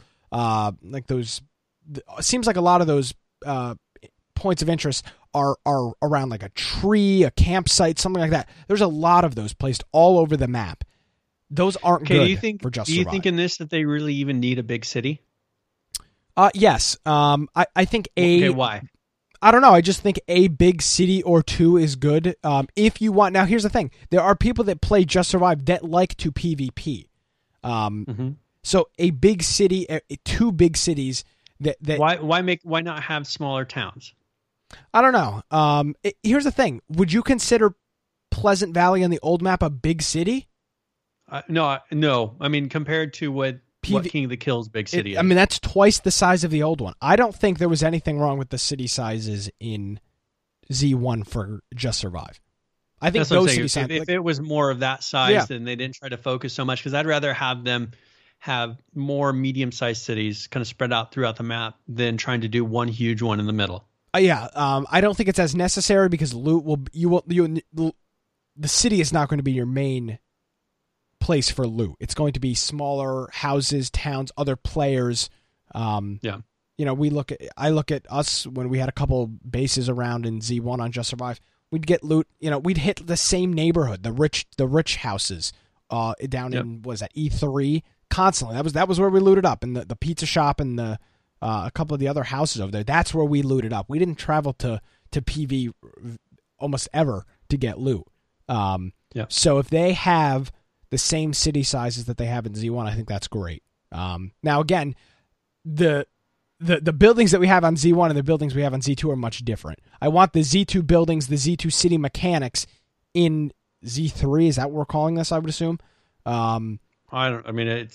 seems like a lot of those points of interest are around like a tree, a campsite, something like that. There's a lot of those placed all over the map. Those aren't good for Just Survive. Do you think in this that they really even need a big city? Yes. I think why? I don't know. I just think a big city or two is good. If you want, now here's the thing: there are people that play Just Survive that like to PvP. So a big city, 2 big cities. Why not have smaller towns? I don't know. Here's the thing: would you consider Pleasant Valley on the old map a big city? No. I mean, compared to what King of the Kill's big city is. I mean, that's twice the size of the old one. I don't think there was anything wrong with the city sizes in Z1 for Just Survive. I think those city sizes. If it was more of that size, then they didn't try to focus so much. Because I'd rather have them have more medium-sized cities kind of spread out throughout the map than trying to do one huge one in the middle. I don't think it's as necessary because the city is not going to be your main place for loot. It's going to be smaller houses, towns, other players. I look at us when we had a couple bases around in Z1 on Just Survive. We'd get loot. We'd hit the same neighborhood, the rich houses, down in E3 constantly. That was where we looted up, and the pizza shop and the a couple of the other houses over there. That's where we looted up. We didn't travel to PV almost ever to get loot. So if they have the same city sizes that they have in Z1, I think that's great. Now again, the buildings that we have on Z1 and the buildings we have on Z2 are much different. I want the Z2 buildings, the Z2 city mechanics in Z3. Is that what we're calling this? I would assume. It's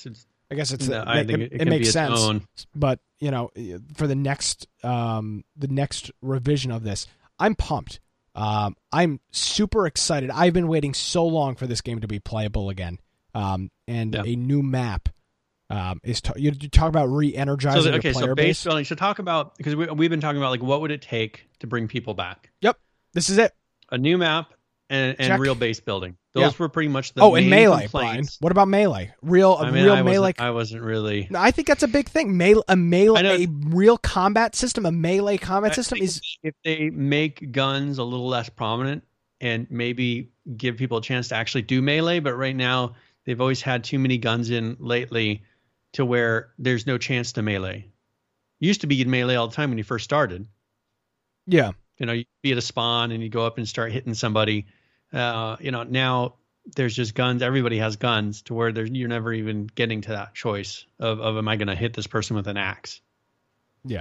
I guess it's No, I think it makes be sense. Its own. But for the next revision of this, I'm pumped. I'm super excited. I've been waiting so long for this game to be playable again. And a new map you talk about re-energizing the player base. Building. So talk about, because we've been talking about like what would it take to bring people back. Yep, this is it. A new map and real base building. Those were pretty much the main and melee, complaints. Brian. What about melee? Real melee. I wasn't really. No, I think that's a big thing. A real combat system, a melee combat system is. If they make guns a little less prominent and maybe give people a chance to actually do melee, but right now they've always had too many guns in lately to where there's no chance to melee. Used to be you'd melee all the time when you first started. Yeah. You'd be at a spawn and you go up and start hitting somebody. Now there's just guns. Everybody has guns to where you're never even getting to that choice of am I going to hit this person with an axe? Yeah.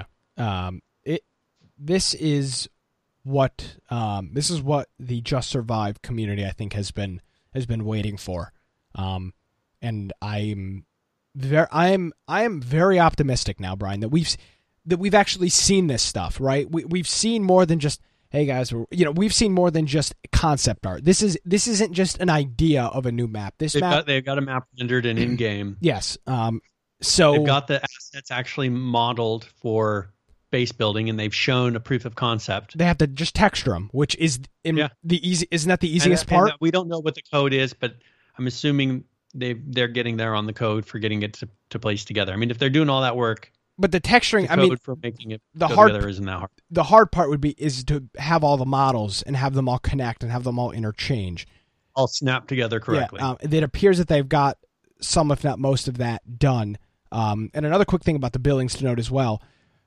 This is what the Just Survive community, I think, has been waiting for. And I am very optimistic now, Brian, that we've actually seen this stuff, right? We've seen more than just, hey guys, we've seen more than just concept art. This isn't just an idea of a new map. They've got a map rendered and in game. Yes. So they've got the assets actually modeled for base building, and they've shown a proof of concept. They have to just texture them, which is isn't that the easiest part? We don't know what the code is, but I'm assuming they're getting there on the code for getting it to place together. I mean, if they're doing all that work, but the texturing, for making it together isn't that hard. The hard part is to have all the models and have them all connect and have them all interchange, all snap together correctly. Yeah, it appears that they've got some, if not most, of that done. And another quick thing about the buildings to note as well: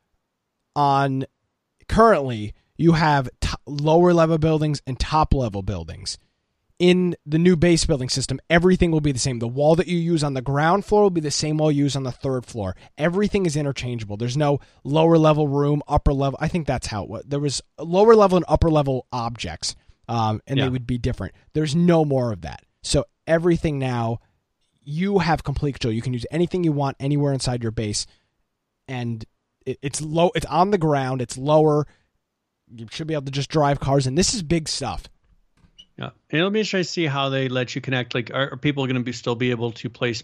currently you have lower level buildings and top level buildings. In the new base building system, everything will be the same. The wall that you use on the ground floor will be the same wall you use on the third floor. Everything is interchangeable. There's no lower level room, upper level. I think that's how it was. There was lower level and upper level objects, they would be different. There's no more of that. So everything now, you have complete control. You can use anything you want anywhere inside your base, and it's low. It's on the ground. It's lower. You should be able to just drive cars, and this is big stuff. Yeah, and it'll be interesting to see how they let you connect. Like, are people going to still be able to place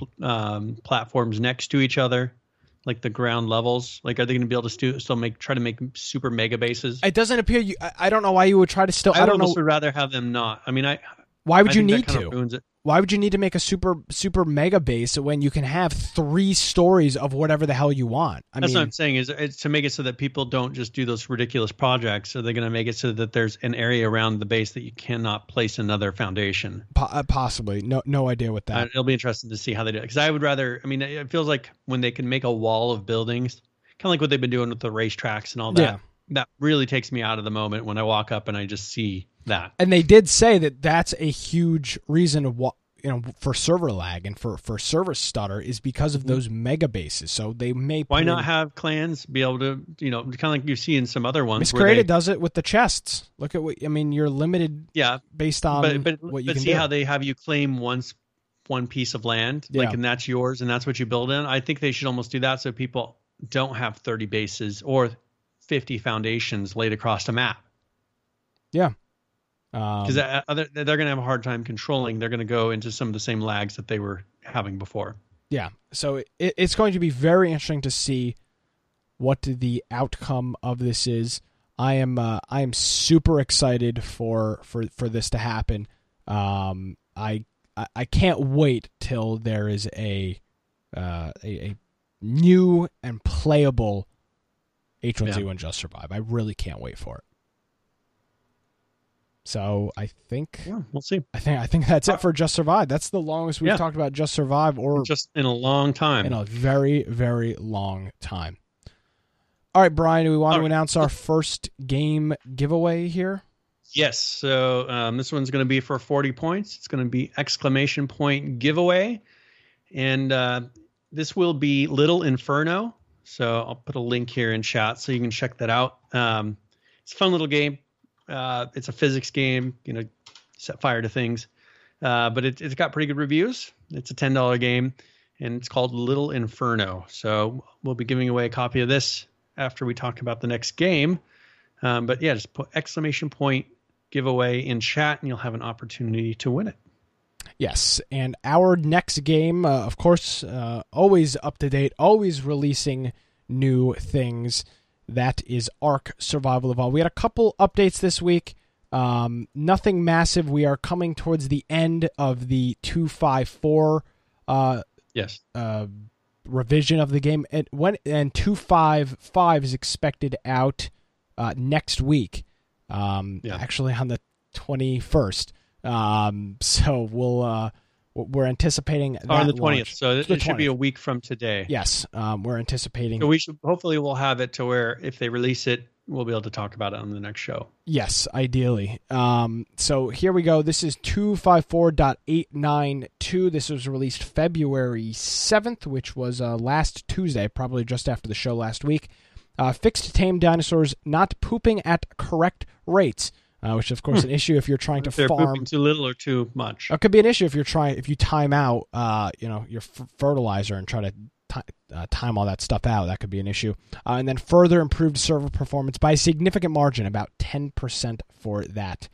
platforms next to each other, like the ground levels? Like, are they going to be able to try to make super mega bases? It doesn't appear. I don't know why you would try to still. I don't know. Would rather have them not. I mean, why would you need to? Why would you need to make a super mega base when you can have 3 stories of whatever the hell you want? That's what I'm saying. Is it's to make it so that people don't just do those ridiculous projects. So they're going to make it so that there's an area around the base that you cannot place another foundation. Possibly. No idea what that. It'll be interesting to see how they do it. Because I would rather. I mean, it feels like when they can make a wall of buildings, kind of like what they've been doing with the racetracks and all that. Yeah. That really takes me out of the moment when I walk up and I just see that. And they did say that that's a huge reason of what, for server lag and for server stutter is because of those mega bases. So they may. Why not have clans be able to, kind of like you see in some other ones. Miscreated does it with the chests. Look at you're limited. Yeah, based on what you can see do. How they have you claim one piece of land, and that's yours, and that's what you build in. I think they should almost do that so people don't have 30 bases or 50 foundations laid across a map. Yeah. Because they're going to have a hard time controlling. They're going to go into some of the same lags that they were having before. Yeah. So it's going to be very interesting to see what the outcome of this is. I am super excited for this to happen. I can't wait till there is a new and playable H1Z1 Just Survive. I really can't wait for it. So I think we'll see. I think that's it for Just Survive. That's the longest we've talked about Just Survive, or just in a long time. In a very, very long time. All right, Brian, do we want to announce our first game giveaway here? Yes. So this one's going to be for 40 points. It's going to be exclamation point giveaway, and this will be Little Inferno. So I'll put a link here in chat so you can check that out. It's a fun little game. It's a physics game, set fire to things. But it's got pretty good reviews. It's a $10 game. and it's called Little Inferno. So we'll be giving away a copy of this after we talk about the next game. But yeah, just put ! giveaway in chat, and you'll have an opportunity to win it. Yes, and our next game, of course, always up to date, always releasing new things. That is Ark Survival Evolved. We had a couple updates this week. Nothing massive. We are coming towards the end of the 2.5.4 revision of the game. And 2.5.5 is expected out next week. Actually on the 21st. So we're anticipating that on the 20th. Launch. So it should be a week from today. Yes, we're anticipating. So hopefully we'll have it to where if they release it, we'll be able to talk about it on the next show. Yes, ideally. So here we go. This is 254.892. This was released February 7th, which was last Tuesday, probably just after the show last week. Fixed tame dinosaurs not pooping at correct rates, which is, of course, an issue if you're trying to they're farm. Pooping too little or too much. It could be an issue if you time out, your fertilizer and try to time all that stuff out. That could be an issue. And then further improved server performance by a significant margin, about 10% for that.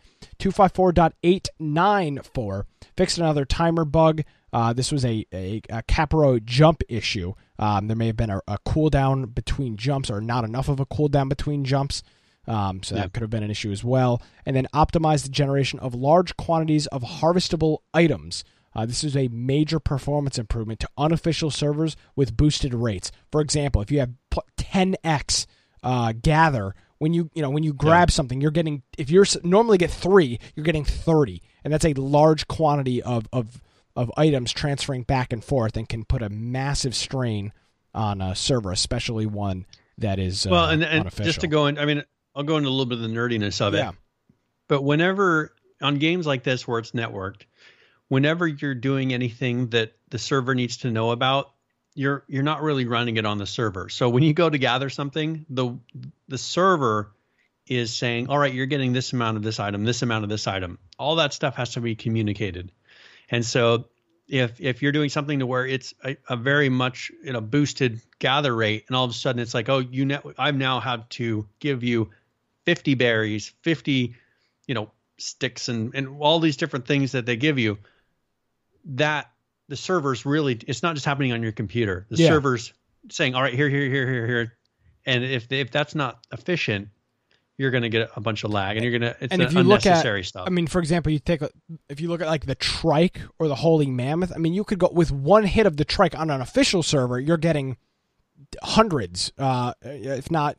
254.894 fixed another timer bug. This was a Capro jump issue. There may have been a cooldown between jumps or not enough of a cooldown between jumps. That could have been an issue as well. And then optimized the generation of large quantities of harvestable items. This is a major performance improvement to unofficial servers with boosted rates. For example, if you have 10x gather, when you grab something, you're getting, if you normally get 3, you're getting 30, and that's a large quantity of items transferring back and forth, and can put a massive strain on a server, especially one that is and unofficial. Just to go in, I'll go into a little bit of the nerdiness of it. Yeah. But whenever on games like this where it's networked, whenever you're doing anything that the server needs to know about, you're not really running it on the server. So when you go to gather something, the server is saying, all right, you're getting this amount of this item, this amount of this item. All that stuff has to be communicated. And so if you're doing something to where it's a very much boosted gather rate, and all of a sudden it's like, I've now had to give you 50 berries, 50 sticks, and all these different things that they give you, that the server's really, it's not just happening on your computer. The server's saying, all right, here. And if that's not efficient, you're going to get a bunch of lag, and it's unnecessary stuff. For example, if you look at like the trike or the holy mammoth, you could go with one hit of the trike on an official server, you're getting hundreds, if not,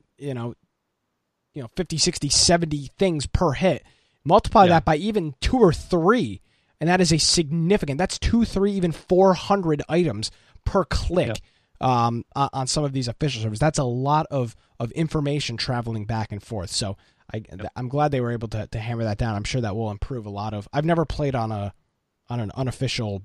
50, 60, 70 things per hit. Multiply that by even 2 or 3, and that is a significant, that's 2, 3, even 400 items per click. On some of these official servers. That's a lot of information traveling back and forth. So I'm glad they were able to hammer that down. I'm sure that will improve a lot of. I've never played on an unofficial,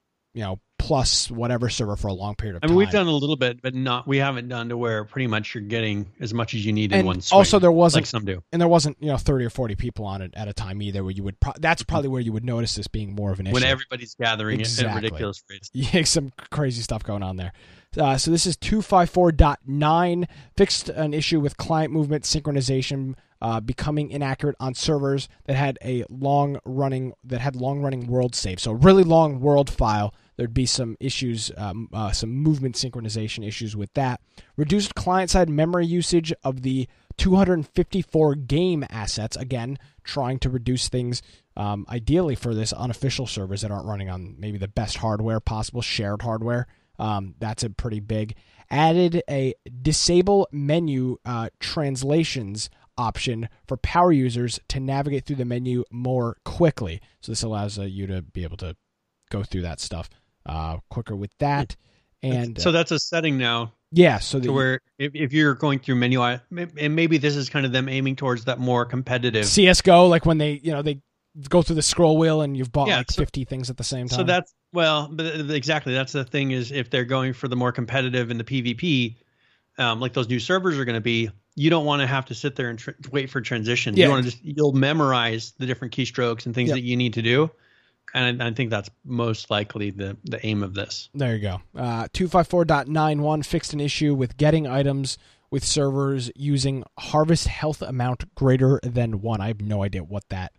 plus whatever server for a long period of time. We've done a little bit, but we haven't done to where pretty much you're getting as much as you need in one swing. Also, there wasn't, like some do. And there wasn't 30 or 40 people on it at a time either. Where you would that's probably where you would notice this being more of an issue when everybody's gathering at ridiculous rates. Yeah, some crazy stuff going on there. So this is 254.9 fixed an issue with client movement synchronization becoming inaccurate on servers that had long running world save. So a really long world file. There'd be some issues, some movement synchronization issues with that. Reduced client-side memory usage of the 254 game assets. Again, trying to reduce things ideally for this unofficial servers that aren't running on maybe the best hardware possible, shared hardware. That's a pretty big. Added a disable menu translations option for power users to navigate through the menu more quickly. So this allows you to be able to go through that stuff quicker with that. And so that's a setting now. Yeah. So where if you're going through menu, and maybe this is kind of them aiming towards that more competitive CS:GO, like when they go through the scroll wheel and you've bought 50 things at the same time. So that's but exactly. That's the thing is if they're going for the more competitive in the PvP, like those new servers are going to be, you don't want to have to sit there and wait for transitions. Yeah. You want to you'll memorize the different keystrokes and things that you need to do. And I think that's most likely the aim of this. There you go. 254.91 fixed an issue with getting items with servers using harvest health amount greater than 1. I have no idea what that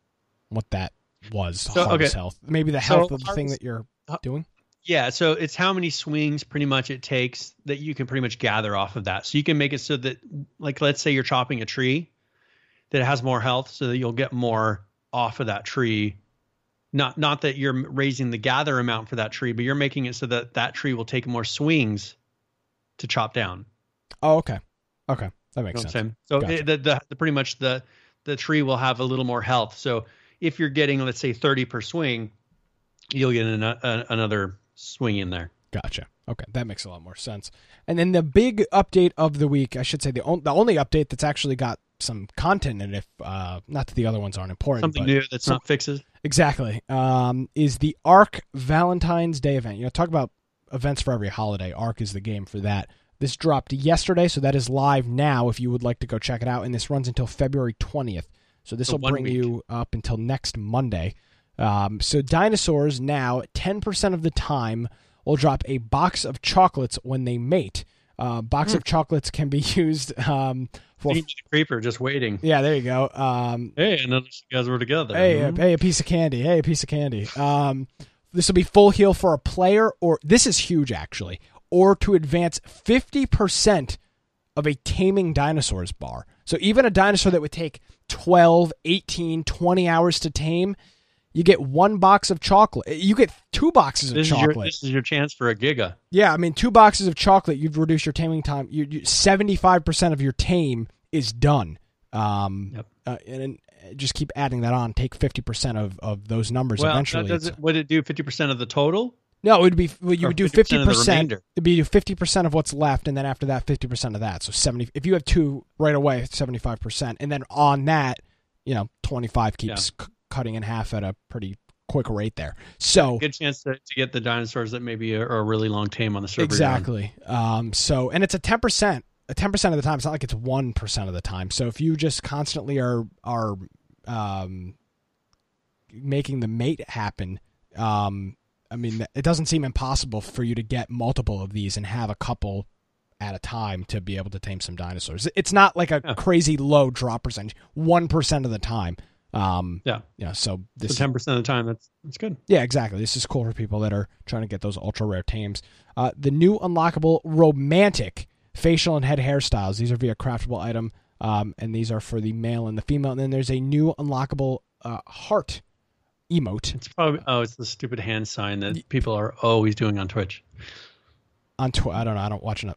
was. So, harvest health. Maybe the health of the harvest, thing that you're doing? Yeah, so it's how many swings pretty much it takes that you can pretty much gather off of that. So you can make it so that, like, let's say you're chopping a tree that has more health so that you'll get more off of that tree. Not that you're raising the gather amount for that tree, but you're making it so that that tree will take more swings to chop down. Oh, okay. Okay. That makes sense. So Gotcha. the pretty much the tree will have a little more health. So if you're getting, let's say 30 per swing, you'll get another swing in there. Gotcha. Okay, that makes a lot more sense. And then the big update of the week, I should say the only update that's actually got some content in it, not that the other ones aren't important. Something new that's not fixes. Exactly. Is the Ark Valentine's Day event. Talk about events for every holiday. Ark is the game for that. This dropped yesterday, so that is live now if you would like to go check it out. And this runs until February 20th. So this will bring you up until next Monday. So dinosaurs now, 10% of the time, will drop a box of chocolates when they mate. Box of chocolates can be used for creeper just waiting. Yeah, there you go. Hey, and then you guys were together. Hey, a piece of candy. Hey, a piece of candy. This will be full heal for a player, or this is huge actually, or to advance 50% of a taming dinosaurs bar. So even a dinosaur that would take 12, 18, 20 hours to tame, you get 1 box of chocolate. You get 2 boxes of chocolate. This is your chance for a giga. Yeah, I mean, 2 boxes of chocolate, you've reduced your taming time. 75% of your tame is done. And just keep adding that on. Take 50% of those numbers eventually. Would it do 50% of the total? No, it would be. You would do 50%. It'd be 50% of what's left, and then after that, 50% of that. So 70. If you have 2 right away, 75%, and then on that, 25 keeps cutting in half at a pretty quick rate there. So good chance to get the dinosaurs that maybe are a really long tame on the server. Exactly. So, and it's a 10%. 10% of the time. It's not like it's 1% of the time. So if you just constantly are making the mate happen, I mean, it doesn't seem impossible for you to get multiple of these and have a couple at a time to be able to tame some dinosaurs. It's not like a crazy low drop percentage. 1% of the time. So this 10% of the time. That's good. Yeah, exactly. This is cool for people that are trying to get those ultra rare tames. The new unlockable romantic facial and head hairstyles. These are via craftable item, and these are for the male and the female. And then there's a new unlockable heart emote. It's probably it's the stupid hand sign that people are always doing on Twitch. I don't know. I don't watch it.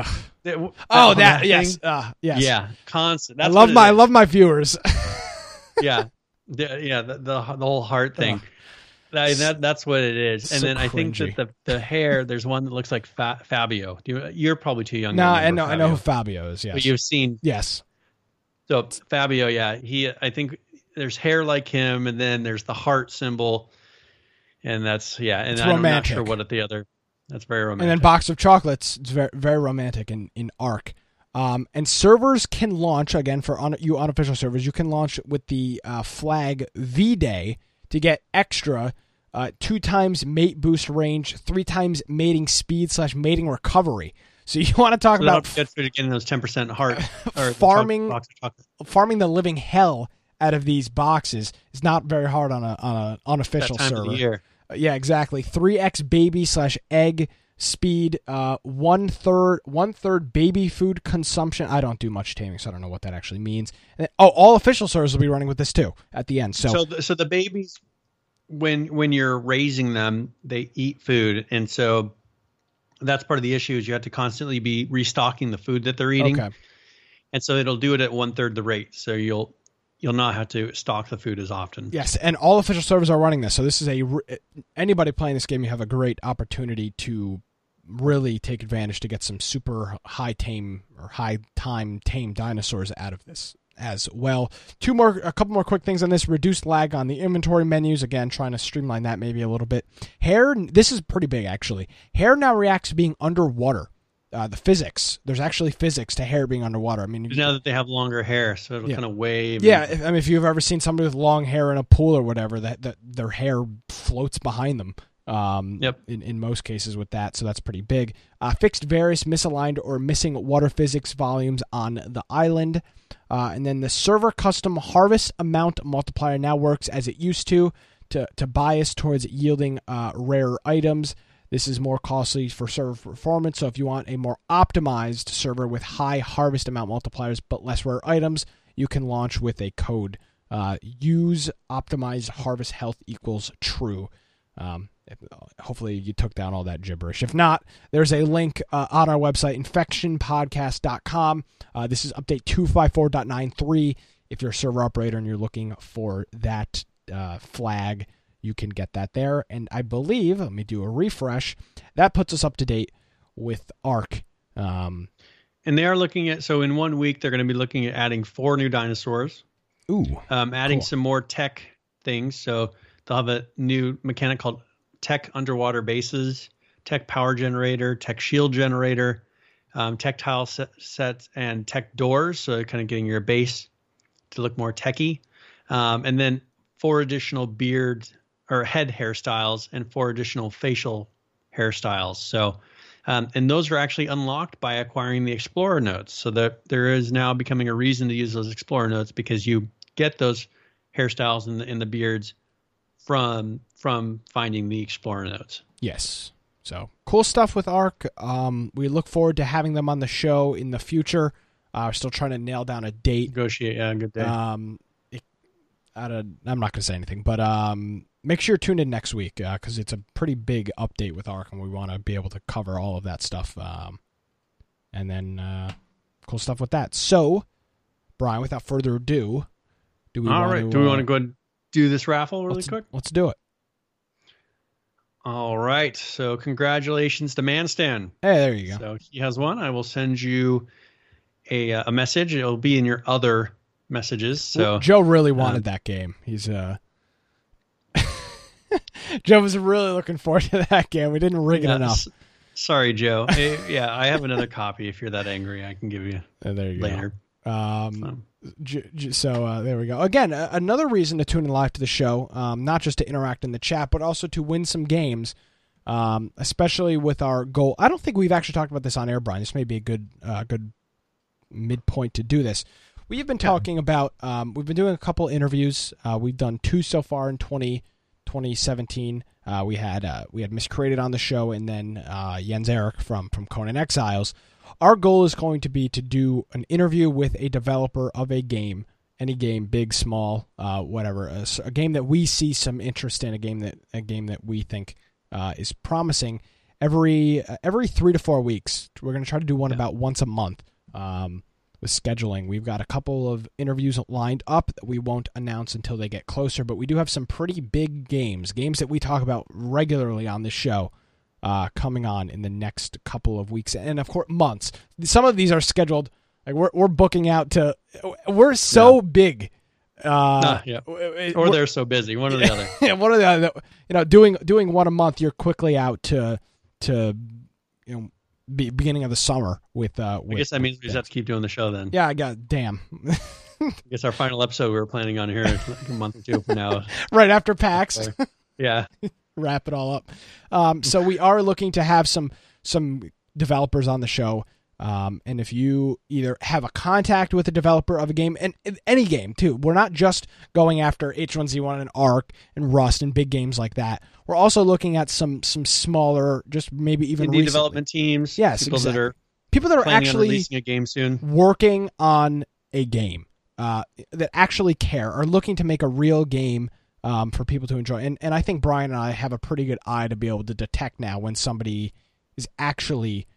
Yes. Yes. Yeah. Constant. I love my viewers. Yeah. The whole heart thing. That's what it is. And so then I think cringy. that the hair, there's one that looks like Fabio. You're probably too young. No, I know who Fabio is. Yes. But you've seen. Yes. So Fabio, yeah, I think there's hair like him, and then there's the heart symbol, and that's and I'm not sure what the other. That's very romantic. And then box of chocolates. It's very very romantic in Ark. And servers can launch again for you unofficial servers. You can launch with the flag V-Day to get extra 2 times mate boost range, 3 times mating speed / mating recovery. So you want to talk about getting those 10% heart or farming the living hell out of these boxes is not very hard on an unofficial that time server. Of the year. Yeah, exactly. 3x baby / egg speed, 1/3 baby food consumption. I don't do much taming, so I don't know what that actually means. And all official servers will be running with this too at the end. So the babies, when you're raising them, they eat food, and so that's part of the issue is you have to constantly be restocking the food that they're eating. Okay. And so it'll do it at 1/3 the rate. So you'll not have to stock the food as often. Yes, and all official servers are running this. So this is anybody playing this game, you have a great opportunity to really take advantage to get some super high tame or high time tame dinosaurs out of this as well. A couple more quick things on this. Reduced lag on the inventory menus. Again, trying to streamline that maybe a little bit. Hair, this is pretty big actually. Hair now reacts to being underwater. The physics. There's actually physics to hair being underwater. I mean, now that they have longer hair, so it'll kind of wave. Yeah, if you've ever seen somebody with long hair in a pool or whatever, that their hair floats behind them. Yep. In most cases with that, so that's pretty big. Fixed various misaligned or missing water physics volumes on the island. And then the server custom harvest amount multiplier now works as it used to bias towards yielding rarer items. This is more costly for server performance, so if you want a more optimized server with high harvest amount multipliers but less rare items, you can launch with a code. Use optimized harvest health equals true. Hopefully you took down all that gibberish. If not, there's a link on our website, infectionpodcast.com. This is update 254.93. If you're a server operator and you're looking for that flag, you can get that there. And I believe, let me do a refresh, that puts us up to date with Ark. And they are looking at, so in 1 week, they're going to be looking at adding 4 new dinosaurs. Ooh. Adding cool. some more tech things. So they'll have a new mechanic called tech underwater bases, tech power generator, tech shield generator, tech tile sets, and tech doors. So kind of getting your base to look more techy. And then 4 additional beard or head hairstyles and 4 additional facial hairstyles. So, and those are actually unlocked by acquiring the Explorer notes. So that there is now becoming a reason to use those Explorer notes because you get those hairstyles in the beards from finding the Explorer notes. Yes. So cool stuff with Ark. We look forward to having them on the show in the future. We're still trying to nail down a date. Negotiate, yeah, good day. I'm not going to say anything, but make sure you're tuned in next week because it's a pretty big update with Ark, and we want to be able to cover all of that stuff. And then cool stuff with that. So, Brian, without further ado, do we want to go ahead and do this raffle really quick? Let's do it. All right. So congratulations to Manstan. Hey, there you go. So he has one. I will send you a message. It'll be in your other messages. So Joe really wanted that game. He's Joe was really looking forward to that game. We didn't rig it enough. Sorry, Joe. I have another copy. If you're that angry, I can give you there you later. Go. So there we go. Again, another reason to tune in live to the show, not just to interact in the chat, but also to win some games, especially with our goal. I don't think we've actually talked about this on air, Brian. This may be a good midpoint to do this. We've been talking about, we've been doing a couple interviews. We've done 2 so far in 2017. We had Miscreated on the show, and then Jens Erik from Conan Exiles. Our goal is going to be to do an interview with a developer of a game, any game, big, small, whatever, a game that we see some interest in, a game that we think is promising. Every 3 to 4 weeks, we're going to try to do one about once a month. With scheduling, we've got a couple of interviews lined up that we won't announce until they get closer, but we do have some pretty big games that we talk about regularly on this show. Coming on in the next couple of weeks and of course months. Some of these are scheduled. Like we're booking out to. We're so big. Or they're so busy. One or the other. Yeah, one or the other. Doing one a month. You're quickly out to beginning of the summer with. I guess that means we just have to keep doing the show then. Yeah, I got damn. I guess our final episode we were planning on here like a month or 2 from now. Right after PAX. Yeah. Wrap it all up. So we are looking to have some developers on the show. And if you either have a contact with a developer of a game, and any game too, we're not just going after H1Z1 and Ark and Rust and big games like that. We're also looking at some smaller, just maybe even indie development teams. Yes, people exactly. People that are actually releasing a game soon, working on a game that actually care, are looking to make a real game. For people to enjoy. And I think Brian and I have a pretty good eye to be able to detect now when somebody is actually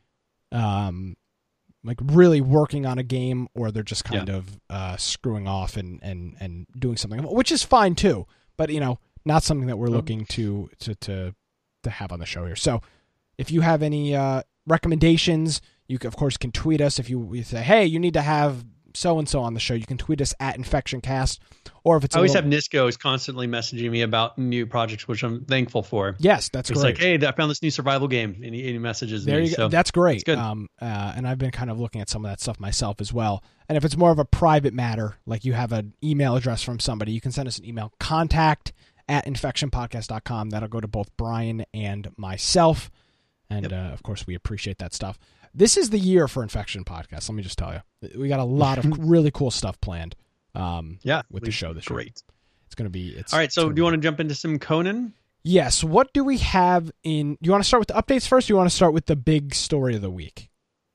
like really working on a game, or they're just kind of screwing off and doing something, which is fine too, but not something that we're looking to have on the show here. So if you have any recommendations, you of course can tweet us. If you say, hey, you need to have so-and-so on the show, you can tweet us at InfectionCast. Or if it's I always have Nisco is constantly messaging me about new projects, which I'm thankful for. Yes, that's great. It's like, hey, I found this new survival game, and he messages there me. You go. So that's great. It's good. And I've been kind of looking at some of that stuff myself as well. And if it's more of a private matter, like you have an email address from somebody, you can send us an email, at infectionpodcast.com. That'll go to both Brian and myself. And, of course, we appreciate that stuff. This is the year for Infection Podcast. Let me just tell you. We got a lot of really cool stuff planned with the show this year. Great. It's going to be... All right, so do you want to jump into some Conan? Yes. What do we have in... Do you want to start with the updates first, or do you want to start with the big story of the week?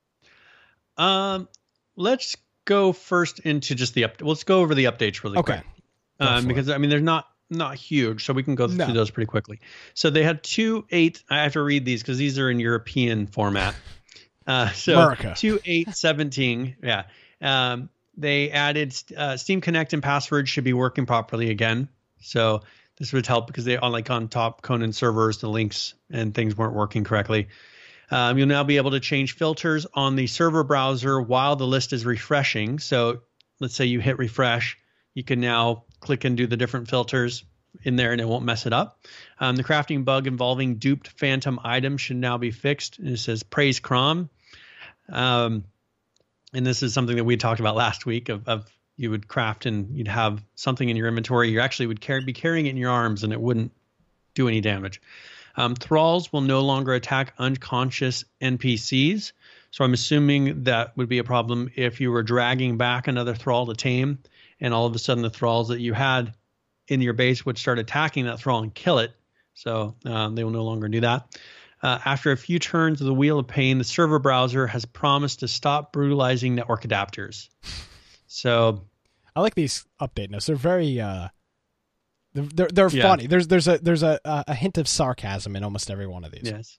Let's go first into just the let's go over the updates really quick. Because I mean they're not huge, so we can go through those pretty quickly. So they had 2.8. I have to read these because these are in European format. So America. 2.8.17. Yeah. They added Steam Connect and passwords should be working properly again. So this would help because they on top Conan servers, the links and things weren't working correctly. You'll now be able to change filters on the server browser while the list is refreshing. So let's say you hit refresh, you can now click and do the different filters in there and it won't mess it up. The crafting bug involving duped phantom items should now be fixed. And it says praise Crom. And this is something that we talked about last week of you would craft and you'd have something in your inventory. You actually would be carrying it in your arms and it wouldn't do any damage. Thralls will no longer attack unconscious NPCs. So I'm assuming that would be a problem if you were dragging back another thrall to tame and all of a sudden the thralls that you had in your base would start attacking that thrall and kill it. So they will no longer do that. After a few turns of the Wheel of Pain, the server browser has promised to stop brutalizing network adapters. So I like these update notes. They're very they're funny. There's a hint of sarcasm in almost every one of these. Yes.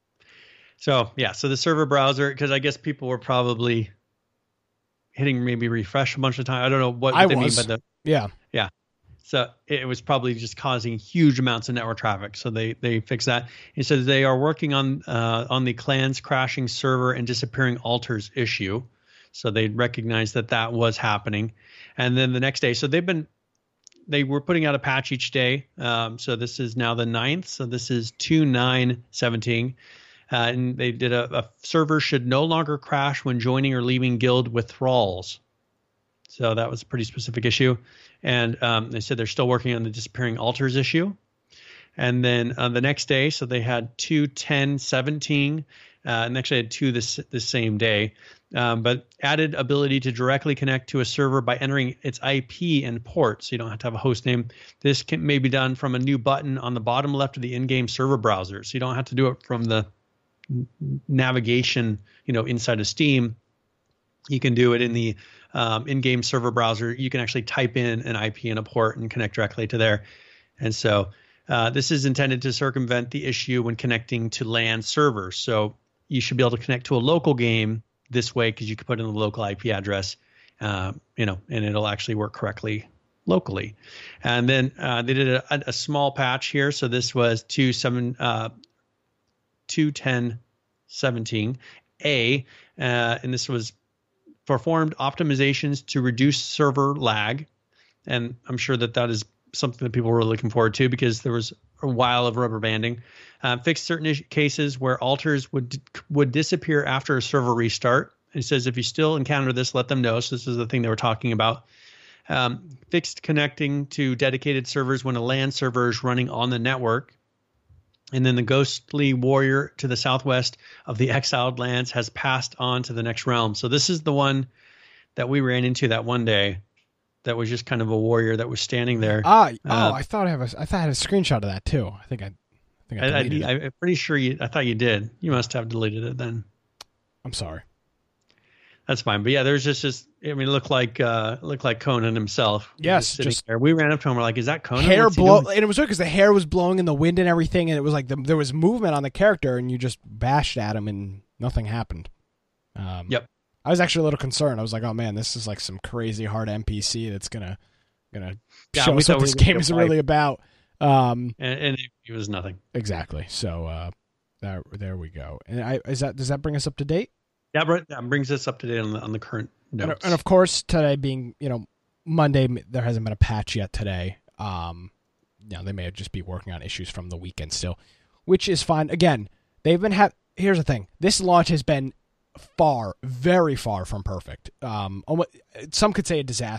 So the server browser, because I guess people were probably hitting maybe refresh a bunch of times. I don't know what they mean by the yeah. So it was probably just causing huge amounts of network traffic. So they fixed that. It says they are working on the clans crashing server and disappearing altars issue. So they recognized that was happening. And then the next day, so they were putting out a patch each day. So this is now the 9th. So this is 2.9.17. And they did a server should no longer crash when joining or leaving guild with thralls. So that was a pretty specific issue. And they said they're still working on the disappearing altars issue. And then the next day, so they had 2.10.17, and actually had two this same day, but added ability to directly connect to a server by entering its IP and port, so you don't have to have a host name. This may be done from a new button on the bottom left of the in-game server browser, so you don't have to do it from the navigation, inside of Steam. You can do it in the in-game server browser. You can actually type in an IP and a port and connect directly to there. And so this is intended to circumvent the issue when connecting to LAN servers. So you should be able to connect to a local game this way because you can put in the local IP address, and it'll actually work correctly locally. And then they did a small patch here. So this was 2.10.17a, and this was performed optimizations to reduce server lag. And I'm sure that is something that people were looking forward to because there was a while of rubber banding. Fixed certain cases where altars would disappear after a server restart. It says if you still encounter this, let them know. So this is the thing they were talking about. Fixed connecting to dedicated servers when a LAN server is running on the network. And then the ghostly warrior to the southwest of the exiled lands has passed on to the next realm. So this is the one that we ran into that one day. That was just kind of a warrior that was standing there. I thought I had a screenshot of that too. I think I deleted it. I'm pretty sure I thought you did. You must have deleted it then. I'm sorry. That's fine. But yeah, there's just it looked like Conan himself. Yes, just there. We ran up to him. We're like, "Is that Conan?" And it was weird because the hair was blowing in the wind and everything, and it was like there was movement on the character, and you just bashed at him, and nothing happened. Yep. I was actually a little concerned. I was like, "Oh man, this is like some crazy hard NPC that's gonna show us what this game is really about." And it was nothing. Exactly. So there we go. And does that bring us up to date? That brings us up to date on the current notes. And of course, today being Monday, there hasn't been a patch yet today. They may just be working on issues from the weekend still, which is fine. Again, they've been here's the thing: this launch has been very far from perfect. Some could say a disaster.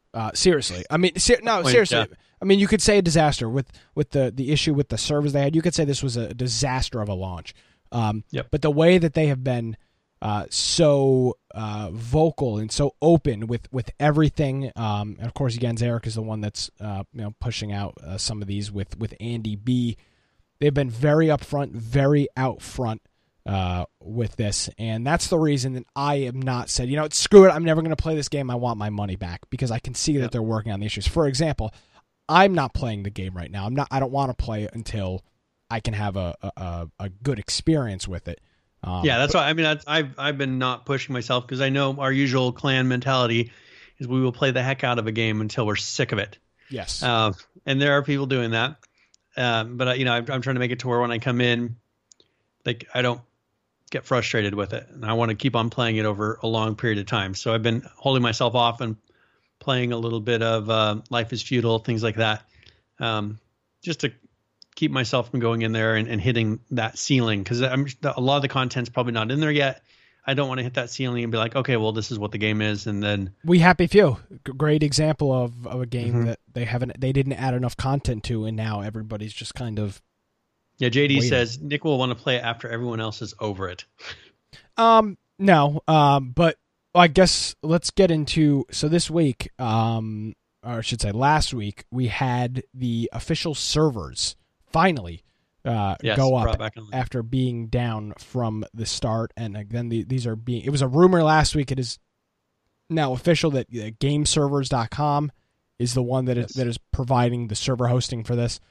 Seriously, I mean, seriously. Yeah. I mean, you could say a disaster with the issue with the servers they had. You could say this was a disaster of a launch. But the way that they have been so vocal and so open with everything, and of course, again, Zarek is the one that's pushing out some of these with Andy B. They've been very upfront, very out front with this, and that's the reason that I am not said, screw it, I'm never going to play this game. I want my money back because I can see that they're working on the issues. For example, I'm not playing the game right now. I don't want to play it until I can have a good experience with it. That's why. I mean, I've been not pushing myself because I know our usual clan mentality is we will play the heck out of a game until we're sick of it. Yes. And there are people doing that. But I'm trying to make it to where when I come in, like I don't get frustrated with it, and I want to keep on playing it over a long period of time. So I've been holding myself off and playing a little bit of Life is Feudal, things like that, just to keep myself from going in there and hitting that ceiling, because a lot of the content's probably not in there yet. I don't want to hit that ceiling and be like, okay, well, this is what the game is, and then We Happy Few, great example of a game that they didn't add enough content to, and now everybody's just kind of JD waiting. says Nick will want to play it after everyone else is over it. No, but I guess let's get into, so this week, or I should say last week, we had the official servers finally go up after being down from the start, and again, these are being, it was a rumor last week, it is now official that gameservers.com is the one that is providing the server hosting for this.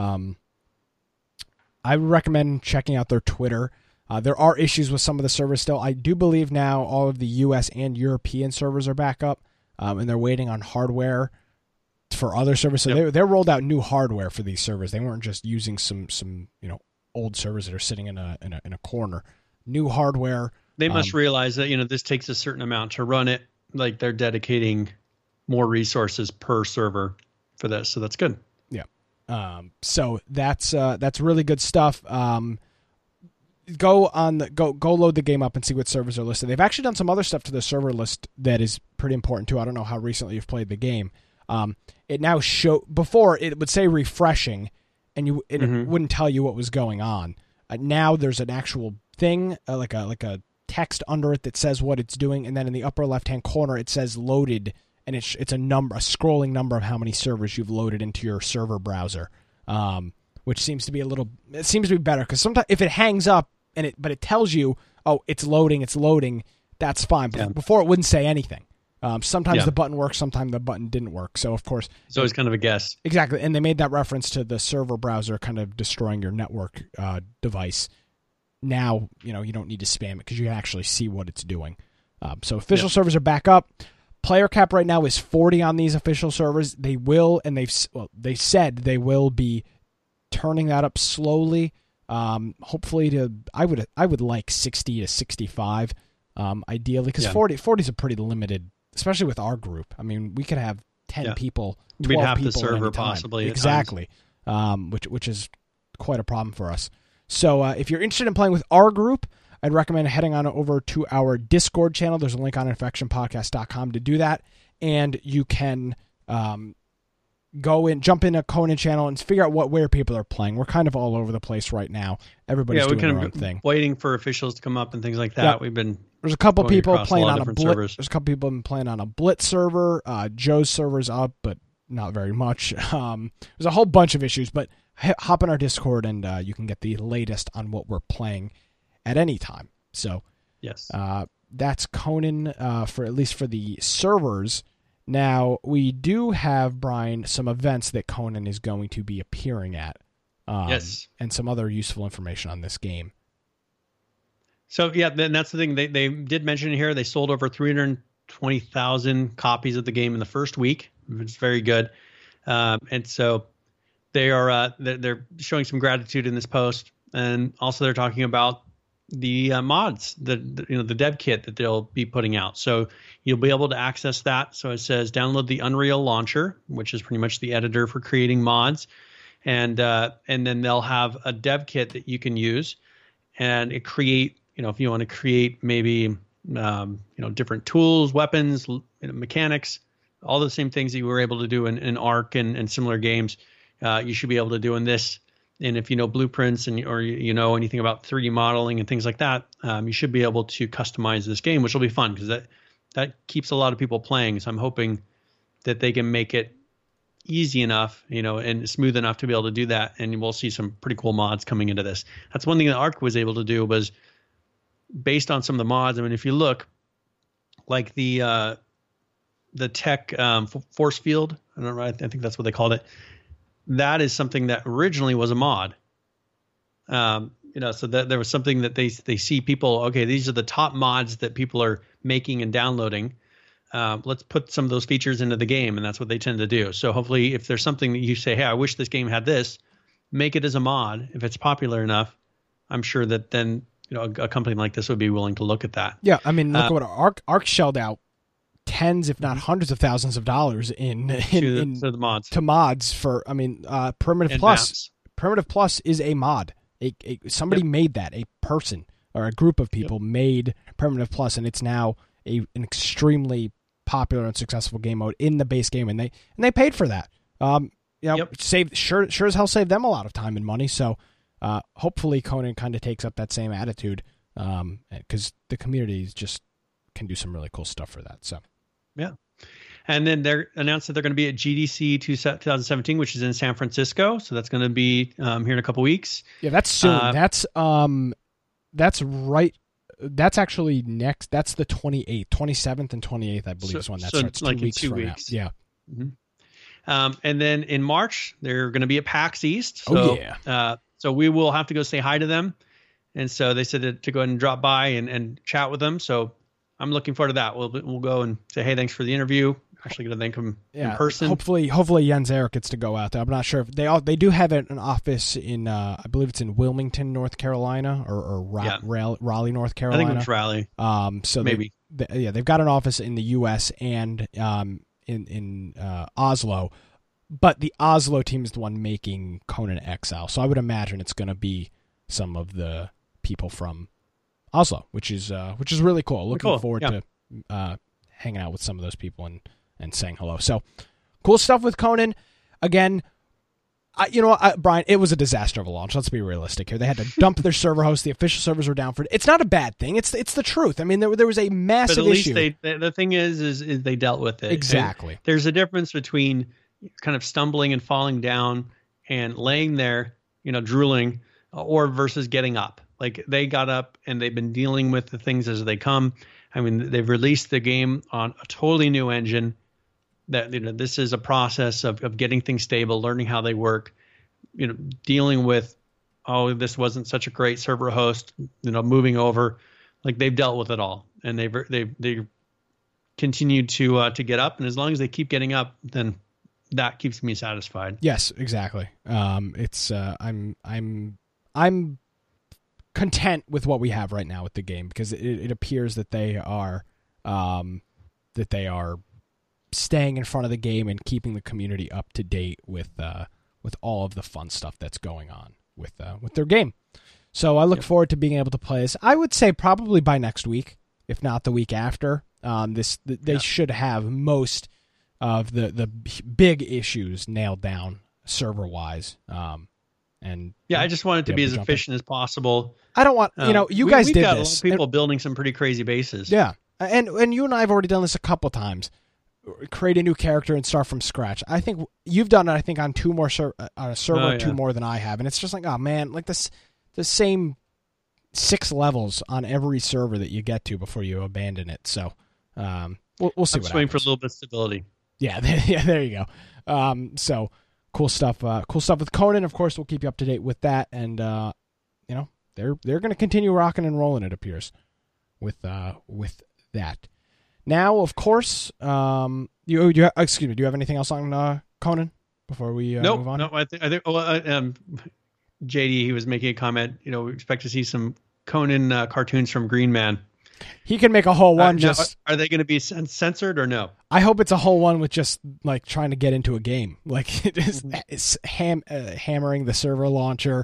I recommend checking out their Twitter. There are issues with some of the servers still. I do believe now all of the US and European servers are back up, and they're waiting on hardware for other servers. So they rolled out new hardware for these servers. They weren't just using some old servers that are sitting in a corner. New hardware. They must realize that this takes a certain amount to run it. Like they're dedicating more resources per server for this, so that's good. So that's really good stuff. Go load the game up and see what servers are listed. They've actually done some other stuff to the server list that is pretty important too. I don't know how recently you've played the game. It now before it would say refreshing, and it wouldn't tell you what was going on. Now there's an actual thing like a text under it that says what it's doing, and then in the upper left hand corner it says loaded. And it's a scrolling number of how many servers you've loaded into your server browser, which seems to be better, because sometimes if it hangs up but it tells you, oh, it's loading, that's fine. But before it wouldn't say anything. Sometimes the button works, sometimes the button didn't work. So of course, it's always kind of a guess. Exactly, and they made that reference to the server browser kind of destroying your network device. Now you don't need to spam it because you can actually see what it's doing. So official servers are back up. Player cap right now is 40 on these official servers. They will, and they said they will be turning that up slowly. Hopefully I would like 60 to 65, ideally, because 40 is a pretty limited, especially with our group. I mean, we could have 10 people, 12 We'd have people the server at possibly exactly, which is quite a problem for us. So if you're interested in playing with our group, I'd recommend heading on over to our Discord channel. There's a link on infectionpodcast.com to do that. And you can jump in a Conan channel and figure out where people are playing. We're kind of all over the place right now. Everybody's doing their own thing. Waiting for officials to come up and things like that. Yeah. There's a couple people playing on a Blitz. There's a couple people playing on a Blitz server. Joe's server's up, but not very much. There's a whole bunch of issues, but hop in our Discord and you can get the latest on what we're playing at any time. So yes, that's Conan for at least for the servers. Now we do have, Brian, some events that Conan is going to be appearing at. Yes, and some other useful information on this game. So then that's the thing. They did mention here they sold over 320,000 copies of the game in the first week, which is very good. And so they are they're showing some gratitude in this post, and also they're talking about the mods, the dev kit that they'll be putting out. So you'll be able to access that. So it says download the Unreal Launcher, which is pretty much the editor for creating mods, and then they'll have a dev kit that you can use, and create. If you want to create maybe different tools, weapons, mechanics, all the same things that you were able to do in Arc and similar games, you should be able to do in this. And if you know blueprints or you know anything about 3D modeling and things like that, you should be able to customize this game, which will be fun because that keeps a lot of people playing. So I'm hoping that they can make it easy enough, and smooth enough to be able to do that. And we'll see some pretty cool mods coming into this. That's one thing that Arc was able to do, was based on some of the mods. I mean, if you look, like the tech force field, I don't know, I think that's what they called it. That is something that originally was a mod. So that there was something that they see people, okay, these are the top mods that people are making and downloading. Let's put some of those features into the game, and that's what they tend to do. So hopefully, if there's something that you say, hey, I wish this game had this, make it as a mod. If it's popular enough, I'm sure that then a company like this would be willing to look at that. Yeah, I mean, look at what Arc shelled out tens, if not hundreds of thousands of dollars to the mods for. I mean, Primitive and Plus. Maps. Primitive Plus is a mod. Somebody made that. A person or a group of people made Primitive Plus, and it's now an extremely popular and successful game mode in the base game, and they paid for that. Saved sure as hell saved them a lot of time and money. So hopefully Conan kind of takes up that same attitude, because the community just can do some really cool stuff for that. So yeah. And then they're announced that they're going to be at GDC 2017, which is in San Francisco. So that's going to be here in a couple weeks. Yeah, that's soon. That's right. That's actually next. That's the 28th, 27th, and 28th, I believe, is when that starts. Like 2 weeks in 2 from weeks. now. Yeah. Mm-hmm. And then in March, they're going to be at PAX East. So, so we will have to go say hi to them. And so they said to go ahead and drop by and chat with them. So I'm looking forward to that. We'll go and say, hey, thanks for the interview. Actually going to thank them in person. Hopefully Jens Erik gets to go out there. I'm not sure if they do have an office in I believe it's in Wilmington, North Carolina, or Raleigh, North Carolina. I think it was Raleigh. So maybe they've got an office in the U.S. and in Oslo, but the Oslo team is the one making Conan Exile. So I would imagine it's going to be some of the people from Oslo, which is really cool. Looking forward to hanging out with some of those people and saying hello. So cool stuff with Conan. Again, Brian, it was a disaster of a launch. Let's be realistic here. They had to dump their server host. The official servers were down for it. It's not a bad thing. It's the truth. I mean, there was a massive issue. But at least the thing is they dealt with it. Exactly. And there's a difference between kind of stumbling and falling down and laying there, drooling, or versus getting up. Like, they got up and they've been dealing with the things as they come. I mean, they've released the game on a totally new engine. That this is a process of getting things stable, learning how they work, dealing with, this wasn't such a great server host, moving over. Like, they've dealt with it all, and they continue to get up, and as long as they keep getting up, then that keeps me satisfied. Yes, exactly. It's I'm content with what we have right now with the game, because it appears that they are staying in front of the game and keeping the community up to date with all of the fun stuff that's going on with their game. So I look forward to being able to play this. I would say probably by next week, if not the week after. They should have most of the big issues nailed down server wise. I just want it to be as efficient as possible. I don't want you guys did this. We've got a lot of people building some pretty crazy bases. Yeah, and you and I have already done this a couple times. Create a new character and start from scratch. I think you've done it. I think on two more on a server, two more than I have, and it's just like, oh man, like the same 6 levels on every server that you get to before you abandon it. So we'll see what happens. I'm just waiting for a little bit of stability. Yeah, there you go. So cool stuff. Cool stuff with Conan. Of course, we'll keep you up to date with that, and they're going to continue rocking and rolling. It appears with that. Now, of course, do you have anything else on Conan before we move on? No, I think JD, he was making a comment. We expect to see some Conan cartoons from Green Man. He can make a whole one. Are they going to be censored or no? I hope it's a whole one with just like trying to get into a game, like it's hammering the server launcher,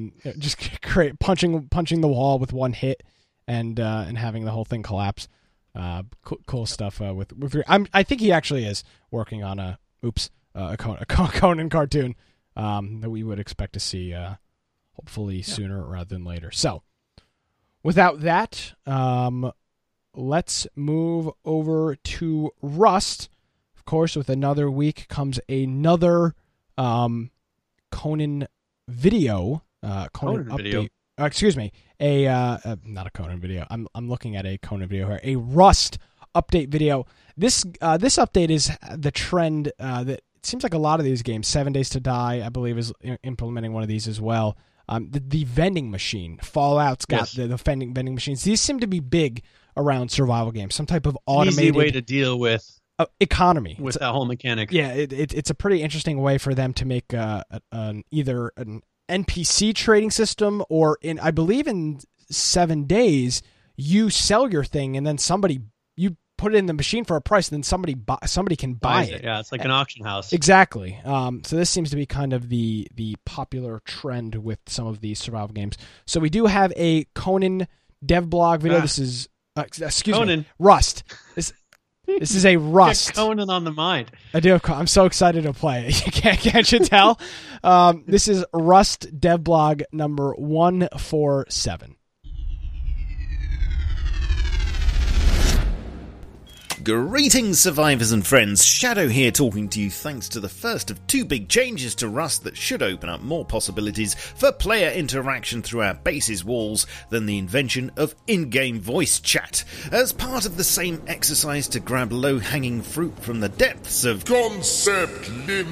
just punching the wall with one hit, and having the whole thing collapse. Cool stuff with. I think he actually is working on a Conan cartoon that we would expect to see hopefully sooner rather than later. So, without that, let's move over to Rust. Of course, with another week comes another Conan video. Conan update. Video. Excuse me. Not a Conan video. I'm looking at a Conan video here. A Rust update video. This update is the trend that it seems like a lot of these games. 7 Days to Die, I believe, is implementing one of these as well. The vending machine. Fallout's got the vending machines. These seem to be big around survival games. Some type of automated easy way to deal with economy with that whole mechanic. Yeah, it's a pretty interesting way for them to make either an NPC trading system, or I believe in 7 days you sell your thing and then you put it in the machine for a price, and then somebody can buy it. Yeah, it's like an auction house. Exactly. So this seems to be kind of the popular trend with some of these survival games. So we do have a Conan dev blog video. This is Rust. This is a Rust. Conan on the mind. I do. I'm so excited to play it. Can't you tell? This is Rust devblog number 147. Greetings, survivors and friends. Shadow here, talking to you thanks to the first of two big changes to Rust that should open up more possibilities for player interaction through our base's walls than the invention of in-game voice chat. As part of the same exercise to grab low-hanging fruit from the depths of Concept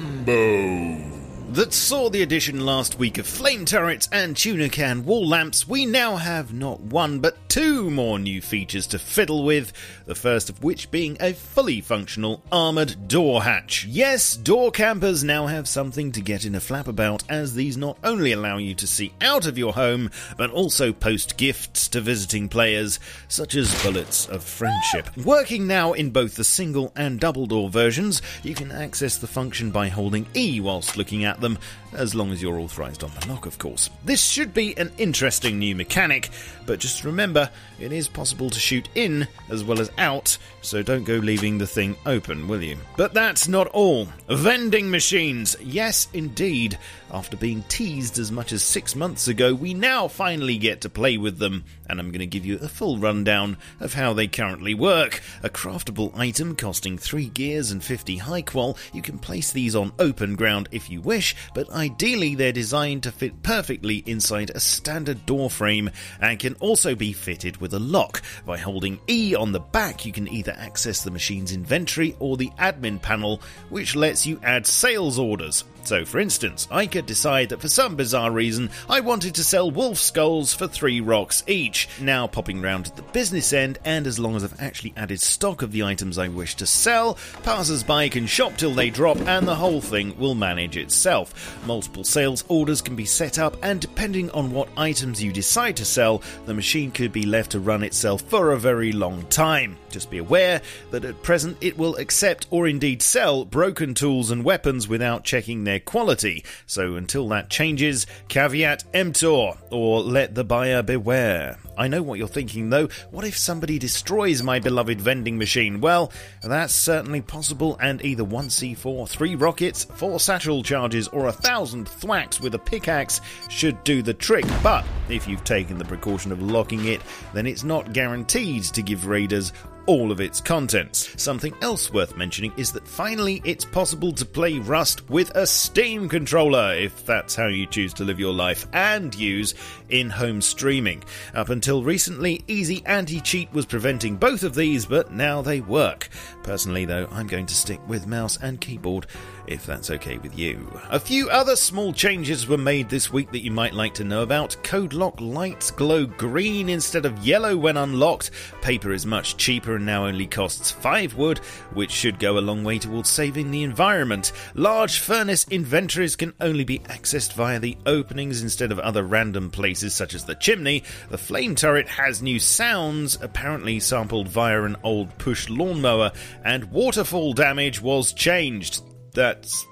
Limbo that saw the addition last week of flame turrets and tuna can wall lamps, we now have not one but two more new features to fiddle with, the first of which being a fully functional armoured door hatch. Yes, door campers now have something to get in a flap about, as these not only allow you to see out of your home, but also post gifts to visiting players, such as bullets of friendship. Working now in both the single and double door versions, you can access the function by holding E whilst looking at them, as long as you're authorised on the lock, of course. This should be an interesting new mechanic, but just remember, it is possible to shoot in as well as out, so don't go leaving the thing open, will you? But that's not all. Vending machines! Yes, indeed. After being teased as much as 6 months ago, we now finally get to play with them, and I'm going to give you a full rundown of how they currently work. A craftable item costing 3 gears and 50 high qual, you can place these on open ground if you wish, but ideally they're designed to fit perfectly inside a standard door frame, and can also be fitted with a lock. By holding E on the back, you can either access the machine's inventory or the admin panel, which lets you add sales orders. So, for instance, I could decide that for some bizarre reason I wanted to sell wolf skulls for 3 rocks each. Now popping round at the business end, and as long as I've actually added stock of the items I wish to sell, passers-by can shop till they drop and the whole thing will manage itself. Multiple sales orders can be set up, and depending on what items you decide to sell, the machine could be left to run itself for a very long time. Just be aware that at present it will accept or indeed sell broken tools and weapons without checking their quality, so until that changes, caveat emptor, or let the buyer beware. I know what you're thinking though, what if somebody destroys my beloved vending machine? Well, that's certainly possible, and either 1 C4, 3 rockets, 4 satchel charges, or 1,000 thwacks with a pickaxe should do the trick, but if you've taken the precaution of locking it, then it's not guaranteed to give raiders all of its contents. Something else worth mentioning is that finally it's possible to play Rust with a Steam controller, if that's how you choose to live your life, and use in-home streaming. Up until recently, Easy Anti-Cheat was preventing both of these, but now they work. Personally though, I'm going to stick with mouse and keyboard, if that's okay with you. A few other small changes were made this week that you might like to know about. Code lock lights glow green instead of yellow when unlocked. Paper is much cheaper and now only costs 5 wood, which should go a long way towards saving the environment. Large furnace inventories can only be accessed via the openings instead of other random places such as the chimney. The flame turret has new sounds, apparently sampled via an old push lawnmower, and waterfall damage was changed. That's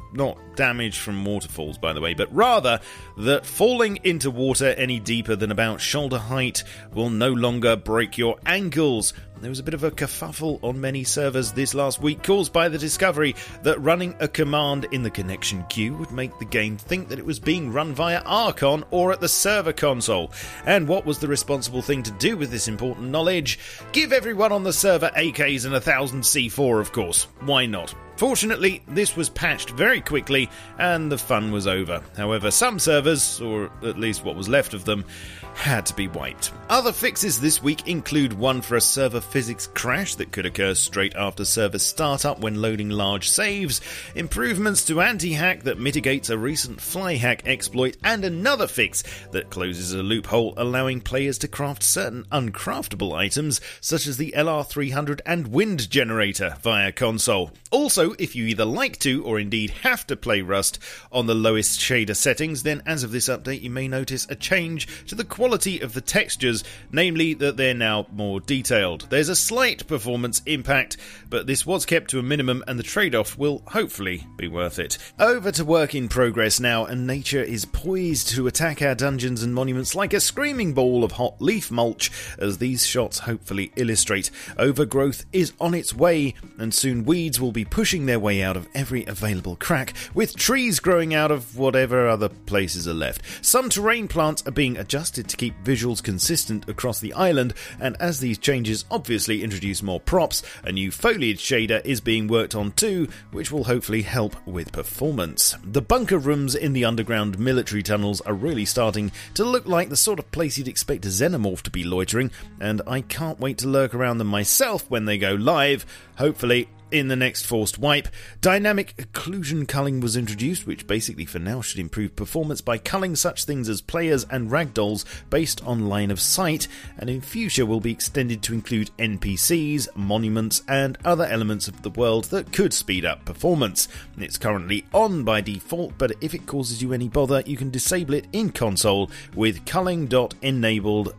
not damage from waterfalls, by the way, but rather that falling into water any deeper than about shoulder height will no longer break your ankles. There was a bit of a kerfuffle on many servers this last week caused by the discovery that running a command in the connection queue would make the game think that it was being run via Archon or at the server console. And what was the responsible thing to do with this important knowledge? Give everyone on the server AKs and 1000 C4, of course. Why not? Fortunately, this was patched very quickly and the fun was over. However, some servers, or at least what was left of them, had to be wiped. Other fixes this week include one for a server physics crash that could occur straight after server startup when loading large saves, improvements to anti-hack that mitigates a recent fly hack exploit, and another fix that closes a loophole allowing players to craft certain uncraftable items such as the LR300 and wind generator via console. Also, if you either like to or indeed have to play Rust on the lowest shader settings, then as of this update you may notice a change to the quality of the textures, namely that they're now more detailed. There's a slight performance impact, but this was kept to a minimum and the trade-off will hopefully be worth it. Over to work in progress now, and nature is poised to attack our dungeons and monuments like a screaming ball of hot leaf mulch, as these shots hopefully illustrate. Overgrowth is on its way, and soon weeds will be pushing their way out of every available crack, with trees growing out of whatever other places are left. Some terrain plants are being adjusted to keep visuals consistent across the island, and as these changes obviously introduce more props, a new foliage shader is being worked on too, which will hopefully help with performance. The bunker rooms in the underground military tunnels are really starting to look like the sort of place you'd expect a xenomorph to be loitering, and I can't wait to lurk around them myself when they go live, hopefully in the next forced wipe. Dynamic occlusion culling was introduced, which basically for now should improve performance by culling such things as players and ragdolls based on line of sight, and in future will be extended to include NPCs, monuments, and other elements of the world that could speed up performance. It's currently on by default, but if it causes you any bother, you can disable it in console with culling.enabled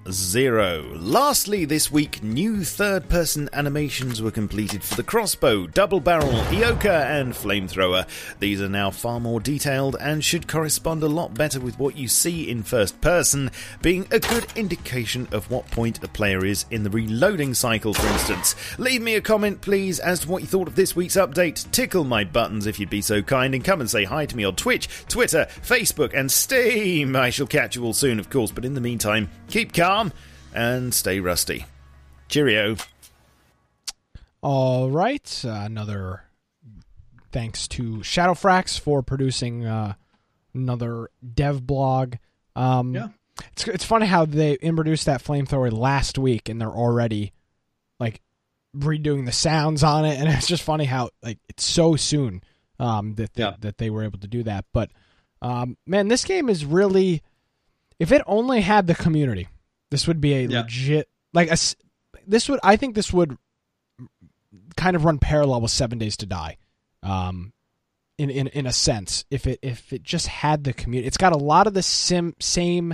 0. Lastly this week, new third-person animations were completed for the crossbow, double barrel, Ioka, and flamethrower. These are now far more detailed and should correspond a lot better with what you see in first person, being a good indication of what point a player is in the reloading cycle, for instance. Leave me a comment please as to what you thought of this week's update, tickle my buttons if you'd be so kind, and come and say hi to me on Twitch, Twitter, Facebook and Steam. I shall catch you all soon of course, but in the meantime, keep calm and stay rusty. Cheerio. All right, another thanks to Shadowfrax for producing another dev blog. It's funny how they introduced that flamethrower last week and they're already like redoing the sounds on it, and it's just funny how like it's so soon that they were able to do that. But man, this game is really, if it only had the community, this would be a legit like I think this would kind of run parallel with 7 Days to Die, in a sense. If it just had the community, it's got a lot of the similar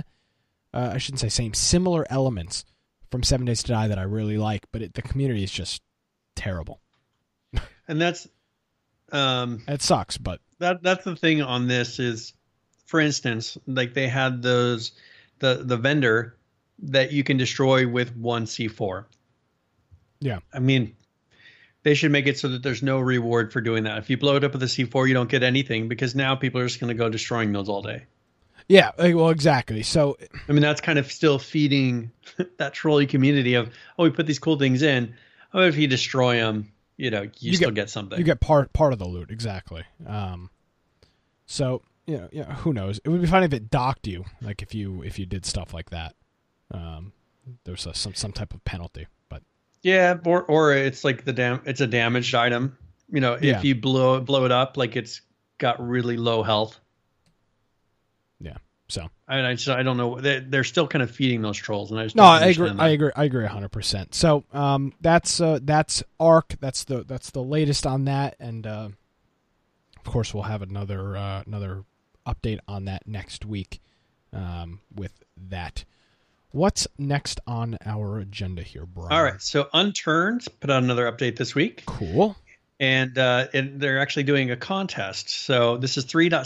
elements from 7 Days to Die that I really like, but the community is just terrible. And that's it sucks, but that's the thing on this is, for instance, like they had the vendor that you can destroy with one C4. Yeah, I mean, they should make it so that there's no reward for doing that. If you blow it up with a C4, you don't get anything, because now people are just going to go destroying those all day. Yeah, well, exactly. So, I mean, that's kind of still feeding that trolley community of, oh, we put these cool things in. Oh, if you destroy them, you still get something. You get part of the loot, exactly. So, who knows? It would be funny if it docked you, like if you did stuff like that. There's some type of penalty, but. Yeah, or it's like it's a damaged item. If you blow it up, like it's got really low health. Yeah. So I don't know. They're still kind of feeding those trolls, and I agree 100%. So that's Ark. That's the latest on that, and of course we'll have another update on that next week with that. What's next on our agenda here, Brian? All right, so Unturned put out another update this week. Cool. and they're actually doing a contest. So this is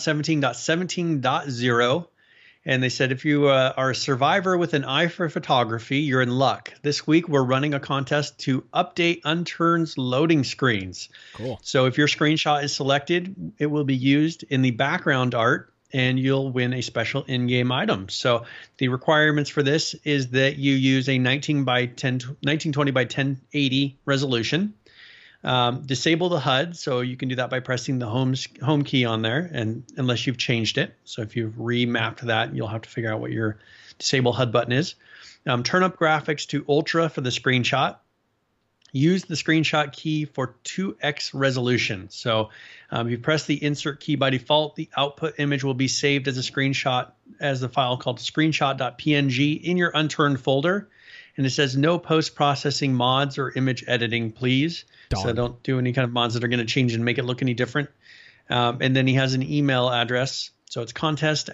3.17.17.0. And they said, if you are a survivor with an eye for photography, you're in luck. This week, we're running a contest to update Unturned's loading screens. Cool. So if your screenshot is selected, it will be used in the background art, and you'll win a special in-game item. So the requirements for this is that you use a 1920 by 1080 resolution. Disable the HUD, so you can do that by pressing the home key on there, and unless you've changed it. So if you've remapped that, you'll have to figure out what your disable HUD button is. Turn up graphics to ultra for the screenshot. Use the screenshot key for 2x resolution. So if you press the insert key by default, the output image will be saved as a screenshot as a file called screenshot.png in your unturned folder. And it says no post-processing mods or image editing, please. Darn. So don't do any kind of mods that are going to change and make it look any different. And then he has an email address. So it's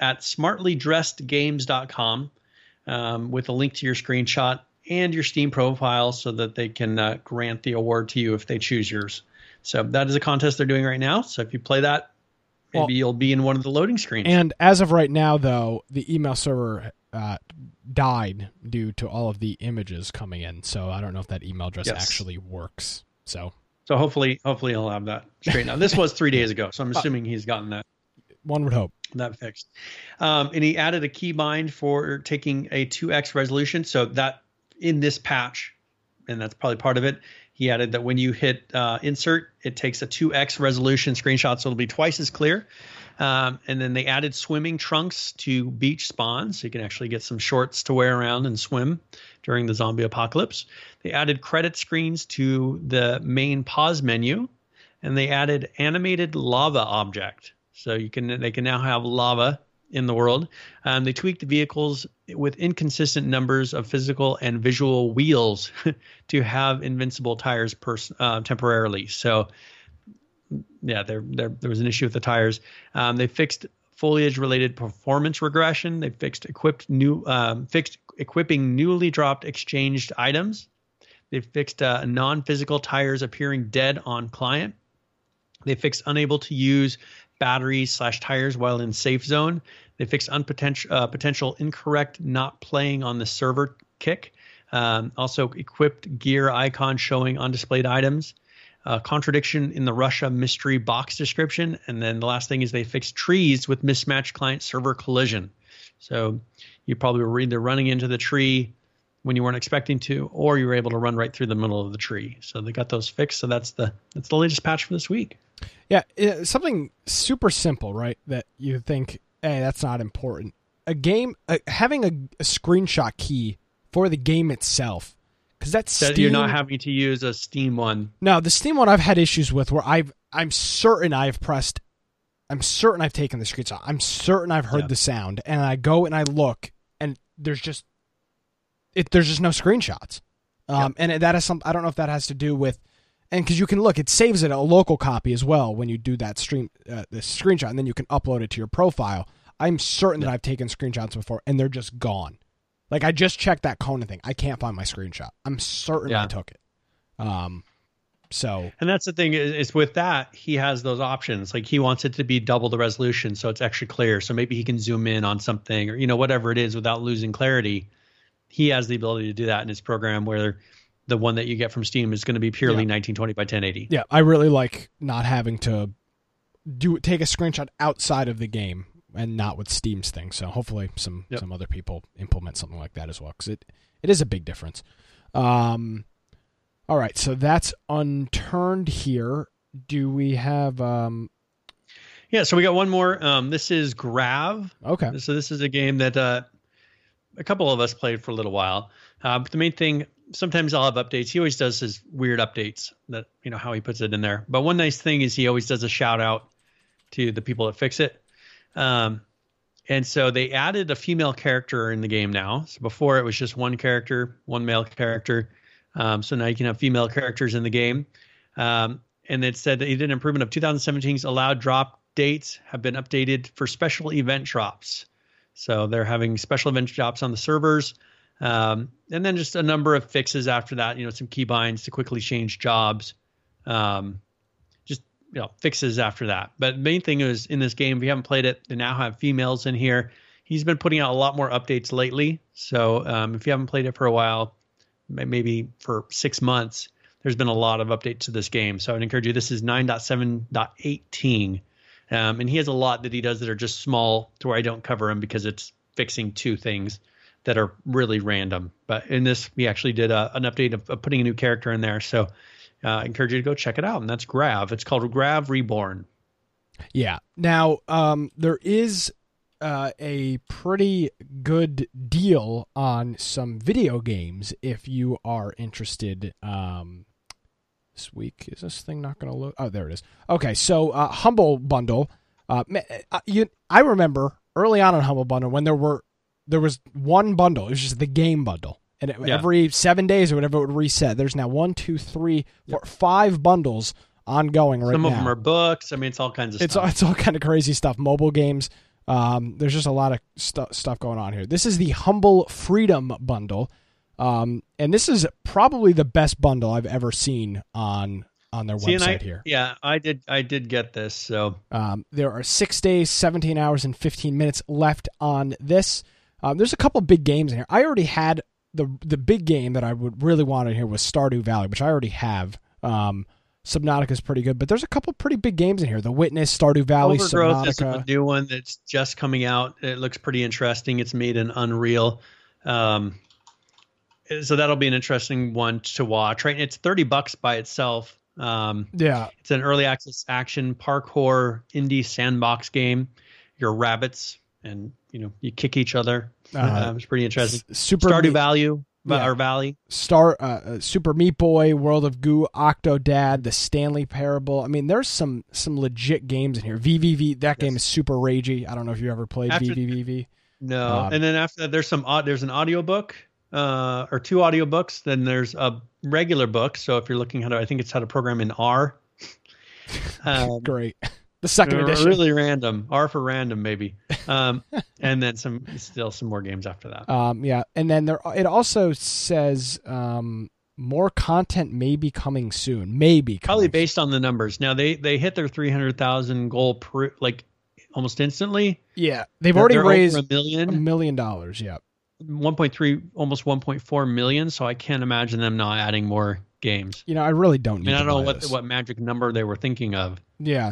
contest@smartlydressedgames.com with a link to your screenshot and your Steam profile so that they can grant the award to you if they choose yours. So that is a contest they're doing right now. So if you play that, maybe you'll be in one of the loading screens. And as of right now, though, the email server died due to all of the images coming in. So I don't know if that email address actually works. So hopefully he'll have that straightened out. This was 3 days ago, so I'm assuming he's gotten that. One would hope. That fixed. And he added a keybind for taking a 2x resolution. So that in this patch, and that's probably part of it, he added that when you hit insert, it takes a 2x resolution screenshot, so it'll be twice as clear. And then they added swimming trunks to beach spawns, so you can actually get some shorts to wear around and swim during the zombie apocalypse. They added credit screens to the main pause menu, and they added animated lava object. So they can now have lava in the world. They tweaked the vehicles with inconsistent numbers of physical and visual wheels to have invincible tires temporarily. So yeah, there was an issue with the tires. They fixed foliage-related performance regression. They fixed equipping newly dropped exchanged items. They fixed non-physical tires appearing dead on client. They fixed unable to use batteries/tires while in safe zone. They fixed potential incorrect not playing on the server kick. Also equipped gear icon showing undisplayed items. Contradiction in the Russia mystery box description. And then the last thing is they fixed trees with mismatched client server collision. So you probably were either running into the tree when you weren't expecting to, or you were able to run right through the middle of the tree. So they got those fixed. So that's the latest patch for this week. Yeah, something super simple, right? That you think, hey, that's not important. A game, having a screenshot key for the game itself, because that's Steam. You're not having to use a Steam one. No, the Steam one I've had issues with where I'm certain I've taken the screenshot. I'm certain I've heard the sound, and I go and I look, and there's just no screenshots. And that is some. I don't know if that has to do with. And because you can look, it saves it a local copy as well when you do that the screenshot, and then you can upload it to your profile. I'm certain that I've taken screenshots before, and they're just gone. Like, I just checked that Conan thing. I can't find my screenshot. I'm certain I took it. And that's the thing is with that, he has those options. Like, he wants it to be double the resolution, so it's extra clear. So maybe he can zoom in on something or, whatever it is without losing clarity. He has the ability to do that in his program where the one that you get from Steam is going to be purely 1920 by 1080. Yeah, I really like not having to take a screenshot outside of the game and not with Steam's thing. So hopefully some other people implement something like that as well, because it is a big difference. All right, so that's Unturned here. Do we have... Yeah, so we got one more. This is Grav. Okay. So this is a game that a couple of us played for a little while. But the main thing, sometimes I'll have updates. He always does his weird updates, that how he puts it in there. But one nice thing is he always does a shout out to the people that fix it. And so they added a female character in the game now. So before it was just one male character. So now you can have female characters in the game. And it said that he did an improvement of 2017's allowed drop dates have been updated for special event drops. So they're having special event drops on the servers. And then just a number of fixes after that, some keybinds to quickly change jobs. fixes after that. But the main thing is in this game, if you haven't played it, they now have females in here. He's been putting out a lot more updates lately. So if you haven't played it for a while, maybe for 6 months, there's been a lot of updates to this game. So I'd encourage you. This is 9.7.18. And he has a lot that he does that are just small to where I don't cover them because it's fixing 2 things that are really random. But in this, we actually did an update of putting a new character in there. So I encourage you to go check it out. And that's Grav. It's called Grav Reborn. Yeah. Now, there is a pretty good deal on some video games if you are interested. This week, is this thing not going to load? Oh, there it is. Okay, so Humble Bundle. I remember early on in Humble Bundle when there was one bundle. It was just the game bundle, and every 7 days or whatever it would reset. There's now 1, 2, 3, 4, 5 bundles ongoing right now. Some of them are books. I mean, it's all kinds of stuff. It's all kind of crazy stuff. Mobile games. There's just a lot of stuff going on here. This is the Humble Freedom Bundle. And this is probably the best bundle I've ever seen on their website here. Yeah, I did get this. So there are 6 days, 17 hours, and 15 minutes left on this. There's a couple big games in here. I already had the big game that I would really want in here was Stardew Valley, which I already have. Subnautica is pretty good, but there's a couple pretty big games in here. The Witness, Stardew Valley, Overgrowth Subnautica. is a new one that's just coming out. It looks pretty interesting. It's made in Unreal. So that'll be an interesting one to watch. Right, it's $30 by itself. It's an early access action parkour indie sandbox game. You're rabbits, and you kick each other. It's pretty interesting. Stardew Valley. Or Valley. Super Meat Boy, World of Goo, Octodad, The Stanley Parable. I mean, there's some legit games in here. VVV, that game is super ragey. I don't know if you ever played VVVV. No. And then after that, there's an audiobook, or 2 audiobooks. Then there's a regular book. So if you're looking I think it's how to program in R. Great. The second edition. Really random. R for random, maybe. And then some more games after that. And then it also says more content may be coming soon. Probably based on the numbers. Now they hit their 300,000 goal almost instantly. Yeah, they've already raised $1 million. Yeah, 1.3, almost 1.4 million. So I can't imagine them not adding more games. I really don't need. I don't know what magic number they were thinking of. Yeah.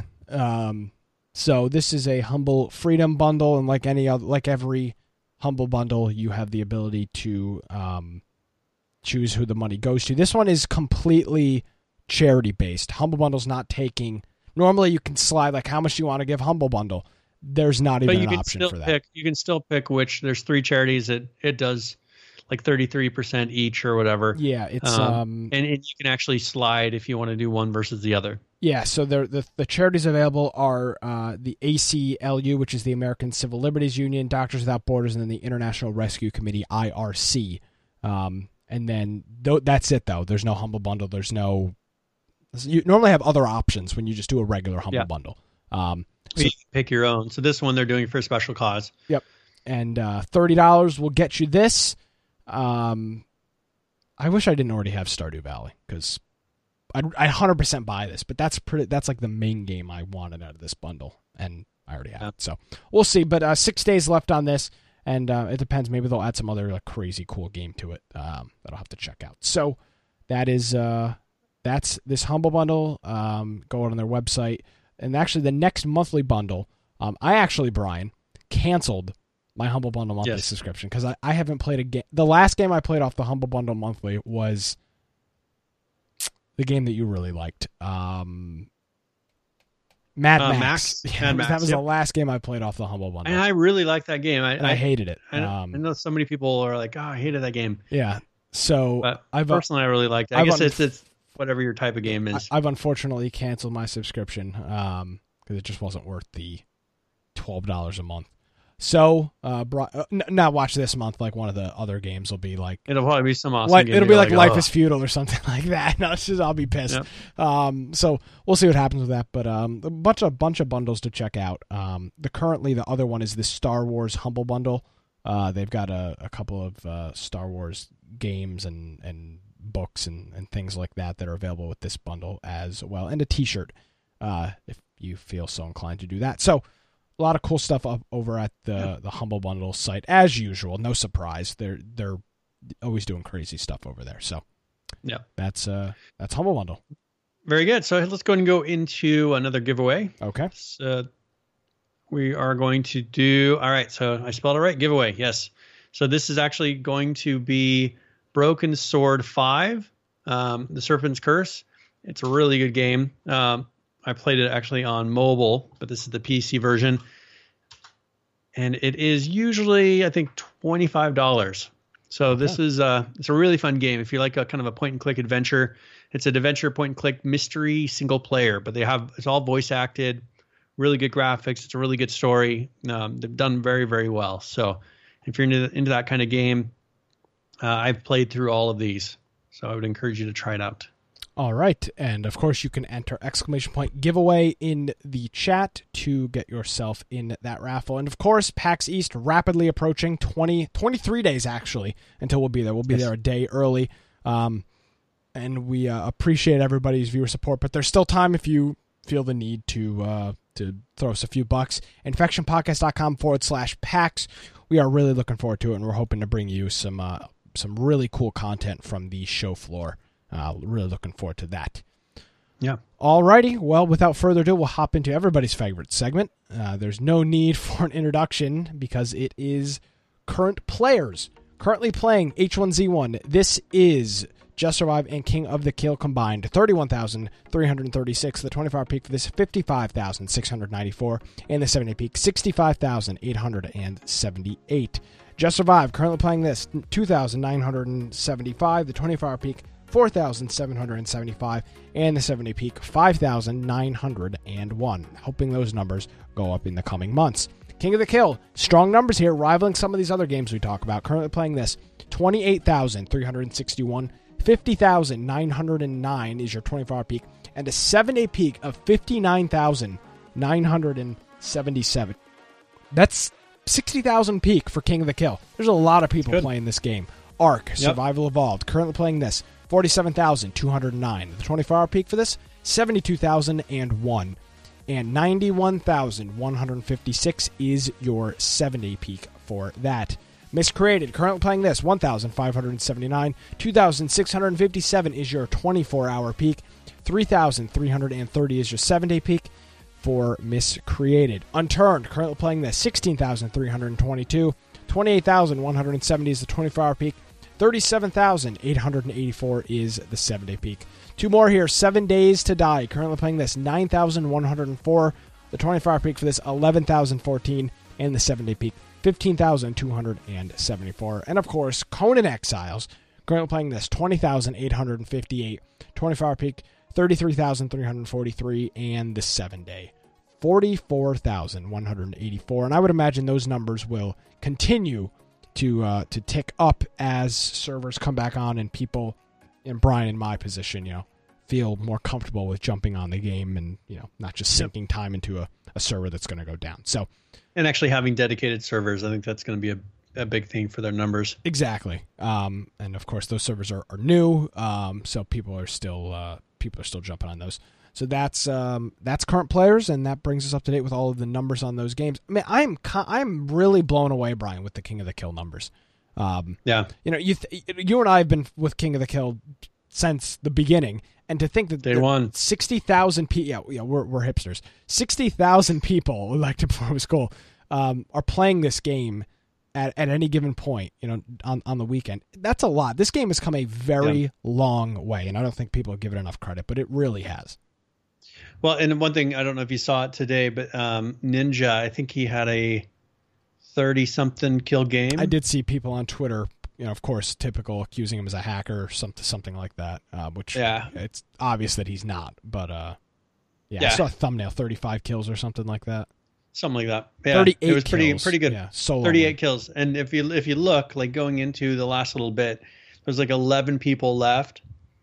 So this is a Humble Freedom Bundle, and like every Humble Bundle, you have the ability to choose who the money goes to. This one is completely charity based. Humble Bundle's not taking. Normally, you can slide like how much you want to give Humble Bundle. There's not even an option for that. You can still pick which. There's 3 charities that it does like 33% each or whatever. Yeah, it's and you can actually slide if you want to do one versus the other. Yeah, so the charities available are the ACLU, which is the American Civil Liberties Union, Doctors Without Borders, and then the International Rescue Committee, IRC. And then that's it, though. There's no Humble Bundle. There's no... You normally have other options when you just do a regular Humble Bundle. So you can pick your own. So this one they're doing for a special cause. Yep. And $30 will get you this. I wish I didn't already have Stardew Valley, because... I'd 100% buy this, but that's like the main game I wanted out of this bundle, and I already have it. So we'll see. But 6 days left on this, and it depends. Maybe they'll add some other crazy cool game to it that I'll have to check out. So that's this Humble Bundle. Go out on their website, and actually the next monthly bundle, Brian, canceled my Humble Bundle monthly subscription because I haven't played a game. The last game I played off the Humble Bundle monthly was the game that you really liked, Mad Max. That was the last game I played off the Humble Bundle. And I really liked that game. I hated it. I know so many people are like, "Oh, I hated that game." Yeah. So personally, I really liked it. I guess it's whatever your type of game is. I've unfortunately canceled my subscription because it just wasn't worth the $12 a month. So, now watch this month. Like one of the other games will be like it'll probably be some awesome game. It'll be like Life is Feudal or something like that. No, I'll be pissed. Yep. So we'll see what happens with that. But a bunch of bundles to check out. The other one is the Star Wars Humble Bundle. They've got a couple of Star Wars games and books and things like that are available with this bundle as well, and a T-shirt. if you feel so inclined to do that. So a lot of cool stuff up over at the Humble Bundle site, as usual. No surprise. They're always doing crazy stuff over there. So yeah, that's Humble Bundle. Very good. So let's go ahead and go into another giveaway. Okay. So we are going to do, all right, so I spelled it right, giveaway, yes. So this is actually going to be Broken Sword 5, The Serpent's Curse. It's a really good game. I played it actually on mobile, but this is the PC version. And it is usually, I think, $25. So this is it's a really fun game. If you like a kind of a point-and-click adventure, it's an adventure point-and-click mystery single player, but it's all voice acted, really good graphics. It's a really good story. They've done very, very well. So if you're into that kind of game, I've played through all of these. So I would encourage you to try it out. All right. And of course, you can enter ! giveaway in the chat to get yourself in that raffle. And of course, PAX East rapidly approaching, 23 days actually, until we'll be there. We'll be there a day early. And we appreciate everybody's viewer support, but there's still time if you feel the need to throw us a few bucks. infectionpodcast.com/PAX. We are really looking forward to it, and we're hoping to bring you some really cool content from the show floor. Really looking forward to that. Yeah. Alrighty. Well, without further ado, we'll hop into everybody's favorite segment. There's no need for an introduction because it is current players. Currently playing H1Z1. This is Just Survive and King of the Kill combined. 31,336. The 24-hour peak for this, 55,694. And the 7-day peak, 65,878. Just Survive, currently playing this, 2,975. The 24-hour peak, 4,775, and the 7-day peak, 5,901. Hoping those numbers go up in the coming months. King of the Kill, strong numbers here, rivaling some of these other games we talk about. Currently playing this, 28,361, 50,909 is your 24-hour peak, and a 7-day peak of 59,977. That's 60,000 peak for King of the Kill. There's a lot of people playing this game. Ark, Survival Evolved, currently playing this, 47,209. The 24-hour peak for this, 72,001. And 91,156 is your 7-day peak for that. Miscreated, currently playing this, 1,579. 2,657 is your 24-hour peak. 3,330 is your 7-day peak for Miscreated. Unturned, currently playing this, 16,322. 28,170 is the 24-hour peak. 37,884 is the 7-day peak. Two more here. 7 Days to Die. Currently playing this, 9,104. The 24-hour peak for this, 11,014. And the 7-day peak, 15,274. And of course, Conan Exiles. Currently playing this, 20,858. 24-hour peak, 33,343. And the 7-day, 44,184. And I would imagine those numbers will continue to tick up as servers come back on and people, and Brian in my position, feel more comfortable with jumping on the game and, not just sinking time into a server that's going to go down. So, and actually having dedicated servers, I think that's going to be a big thing for their numbers. Exactly. And of course those servers are new. So people are still jumping on those. So that's current players, and that brings us up to date with all of the numbers on those games. I mean, I'm really blown away, Brian, with the King of the Kill numbers. Yeah, you and I have been with King of the Kill since the beginning, and to think that day one 60,000 people, we're hipsters. 60,000 people elected before it was cool are playing this game at any given point, on the weekend. That's a lot. This game has come a very long way, and I don't think people give it enough credit, but it really has. Well, and one thing, I don't know if you saw it today, but Ninja, I think he had a 30-something kill game. I did see people on Twitter, of course, typical, accusing him as a hacker or something like that, which it's obvious that he's not. But, I saw a thumbnail, 35 kills or something like that. Something like that. Yeah, 38 it was kills. pretty good. Yeah, solo 38 kills. And if you look, like going into the last little bit, there's like 11 people left,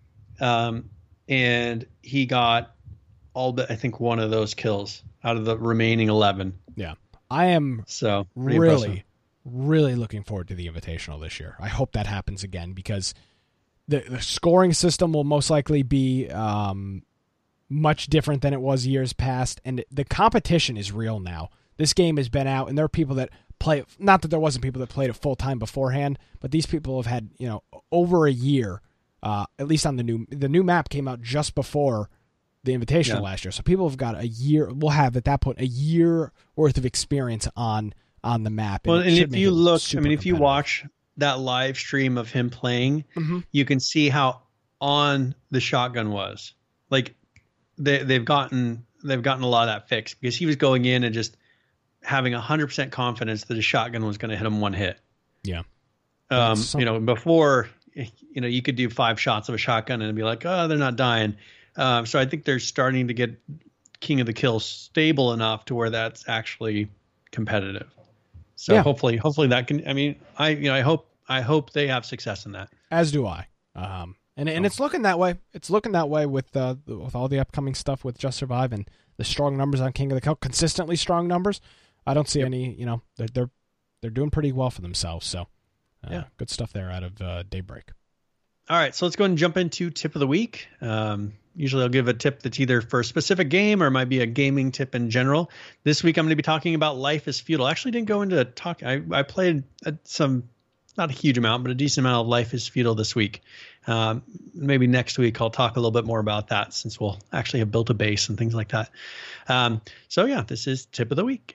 and he got all but I think one of those kills out of the remaining 11. Yeah. I am really looking forward to the Invitational this year. I hope that happens again because the scoring system will most likely be much different than it was years past, and the competition is real now. This game has been out, and there are people that play, not that there wasn't people that played it full-time beforehand, but these people have had, over a year, at least on the new map came out just before the Invitational last year. So people have got a year, will have at that point a year worth of experience on the map. Well, and if you look, if you watch that live stream of him playing, you can see how on the shotgun was. Like they've gotten a lot of that fixed, because he was going in and just having 100% confidence that his shotgun was going to hit him one hit. Yeah. Before, you could do 5 shots of a shotgun and be like, oh, they're not dying. So I think they're starting to get King of the Kill stable enough to where that's actually competitive. So hopefully that can, I hope they have success in that. As do I. And it's looking that way. It's looking that way with all the upcoming stuff with Just Survive and the strong numbers on King of the Kill, consistently strong numbers. I don't see any, they're doing pretty well for themselves. So good stuff there out of Daybreak. All right, so let's go ahead and jump into tip of the week. Usually I'll give a tip that's either for a specific game or it might be a gaming tip in general. This week I'm going to be talking about Life is Feudal. I actually didn't go into talk. I played some, not a huge amount, but a decent amount of Life is Feudal this week. Maybe next week I'll talk a little bit more about that, since we'll actually have built a base and things like that. This is tip of the week.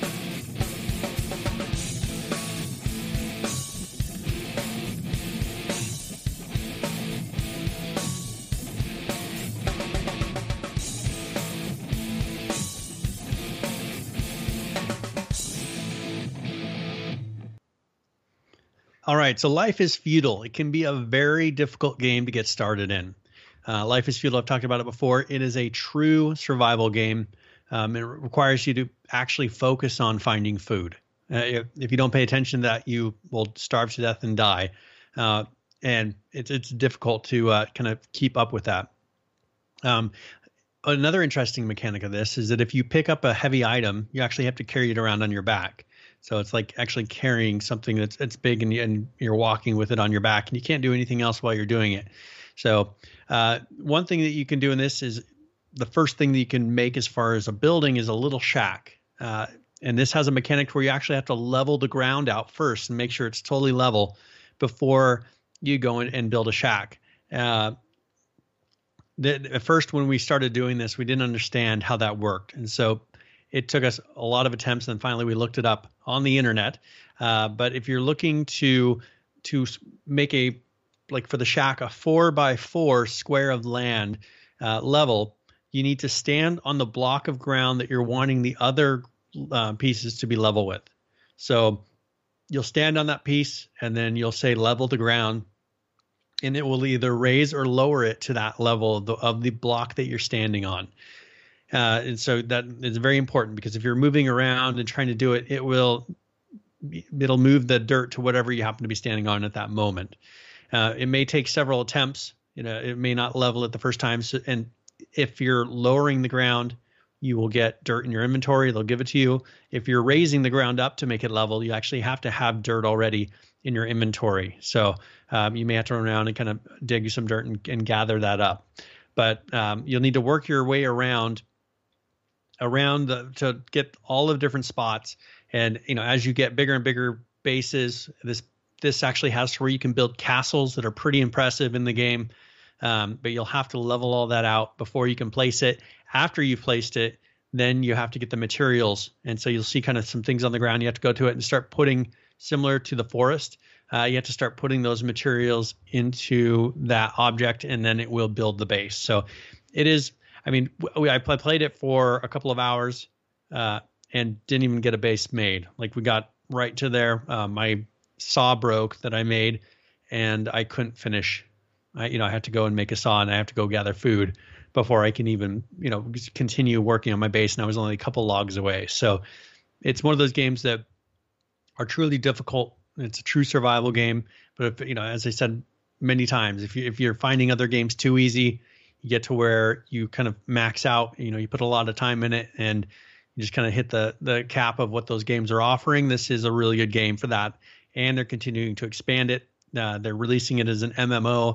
All right, so Life is Feudal. It can be a very difficult game to get started in. Life is Feudal, I've talked about it before. It is a true survival game. It requires you to actually focus on finding food. If you don't pay attention to that, you will starve to death and die. And it's difficult to kind of keep up with that. Another interesting mechanic of this is that if you pick up a heavy item, you actually have to carry it around on your back. So it's like actually carrying something that's big, and you're walking with it on your back, and you can't do anything else while you're doing it. So one thing that you can do in this is, the first thing that you can make as far as a building is a little shack. And this has a mechanic where you actually have to level the ground out first and make sure it's totally level before you go in and build a shack. At first, when we started doing this, we didn't understand how that worked. And so it took us a lot of attempts, and finally we looked it up on the internet. But if you're looking to make for the shack, a 4x4 square of land level, you need to stand on the block of ground that you're wanting the other pieces to be level with. So you'll stand on that piece, and then you'll say level the ground, and it will either raise or lower it to that level of the block that you're standing on. And so that is very important, because if you're moving around and trying to do it, it'll move the dirt to whatever you happen to be standing on at that moment. It may take several attempts. It may not level it the first time. So, and if you're lowering the ground, you will get dirt in your inventory. They'll give it to you. If you're raising the ground up to make it level, you actually have to have dirt already in your inventory. So you may have to run around and kind of dig some dirt and gather that up. But you'll need to work your way around to get all of different spots. And as you get bigger and bigger bases, this actually has to where you can build castles that are pretty impressive in the game. But you'll have to level all that out before you can place it. After you've placed it, then you have to get the materials. And so you'll see kind of some things on the ground. You have to go to it and start putting, similar to the forest, you have to start putting those materials into that object, and then it will build the base. So it is, I played it for a couple of hours and didn't even get a base made. Like, we got right to there. My saw broke that I made, and I couldn't finish. I have to go and make a saw, and I have to go gather food before I can even, continue working on my base. And I was only a couple logs away. So it's one of those games that are truly difficult. It's a true survival game. But if, as I said many times, if you're finding other games too easy, you get to where you kind of max out, you put a lot of time in it, and you just kind of hit the cap of what those games are offering. This is a really good game for that. And they're continuing to expand it. They're releasing it as an MMO.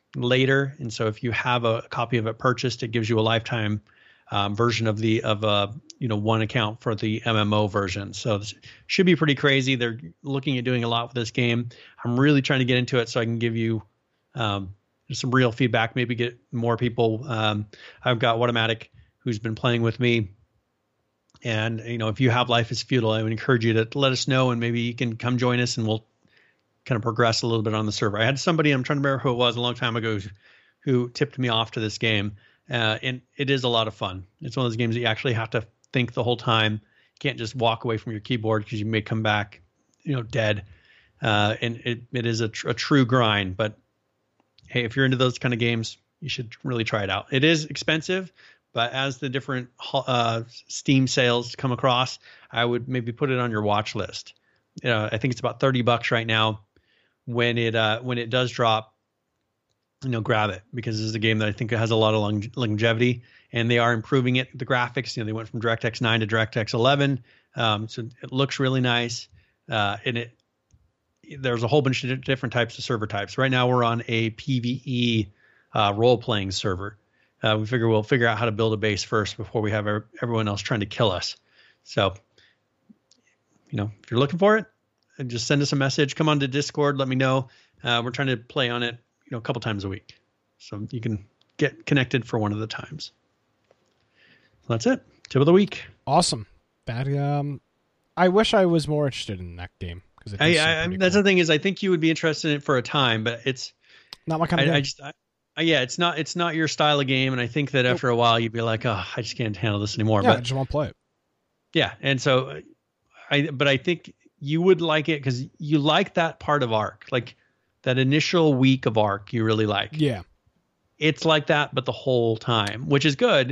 later. And so if you have a copy of it purchased, it gives you a lifetime version of one account for the MMO version. So this should be pretty crazy. They're looking at doing a lot with this game. I'm really trying to get into it so I can give you some real feedback, maybe get more people. I've got Whatomatic who's been playing with me. And, if you have Life is Feudal, I would encourage you to let us know, and maybe you can come join us and we'll kind of progress a little bit on the server. I had somebody, I'm trying to remember who it was a long time ago, who tipped me off to this game. And it is a lot of fun. It's one of those games that you actually have to think the whole time. You can't just walk away from your keyboard because you may come back, dead. And it is a true grind. But hey, if you're into those kind of games, you should really try it out. It is expensive, but as the different Steam sales come across, I would maybe put it on your watch list. I think it's about $30 right now. When it does drop, grab it, because this is a game that I think has a lot of longevity, and they are improving it. The graphics, they went from DirectX 9 to DirectX 11. So it looks really nice. And there's a whole bunch of different types of server types. Right now we're on a PvE role-playing server. We figure we'll figure out how to build a base first before we have everyone else trying to kill us. So, if you're looking for it, just send us a message. Come on to Discord. Let me know. We're trying to play on it, a couple times a week. So you can get connected for one of the times. So that's it. Tip of the week. Awesome. I wish I was more interested in that game. That's the thing is, I think you would be interested in it for a time, but it's not my kind of game. It's not your style of game, and I think that after a while you'd be like, oh, I just can't handle this anymore. Yeah, but I just won't play it. Yeah, and so I think you would like it because you like that part of Ark, like that initial week of Ark. You really like. Yeah, it's like that, but the whole time, which is good.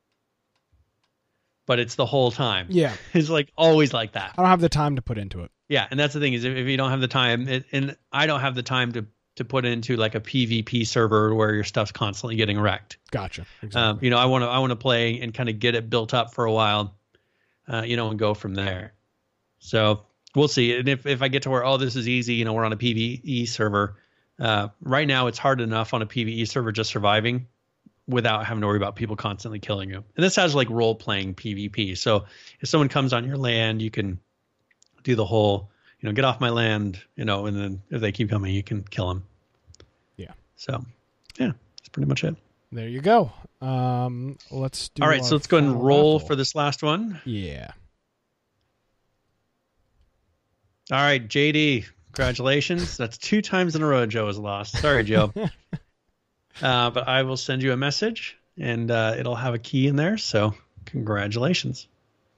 But it's the whole time. Yeah, it's like always like that. I don't have the time to put into it. Yeah, and that's the thing is, if you don't have the time, and I don't have the time to put into like a PvP server where your stuff's constantly getting wrecked. Gotcha. Exactly. I want to play and kind of get it built up for a while, and go from there. So we'll see. And if I get to where, this is easy, we're on a PvE server. Right now it's hard enough on a PvE server just surviving without having to worry about people constantly killing you. And this has like role playing PvP. So if someone comes on your land, you can do the whole, get off my land, and then if they keep coming, you can kill them. Yeah. So, yeah, that's pretty much it. There you go. Let's do. All right, so let's go ahead and roll for this last one. Yeah. All right, JD, congratulations. That's 2 times in a row Joe has lost. Sorry, Joe. But I will send you a message, and it'll have a key in there. So, congratulations.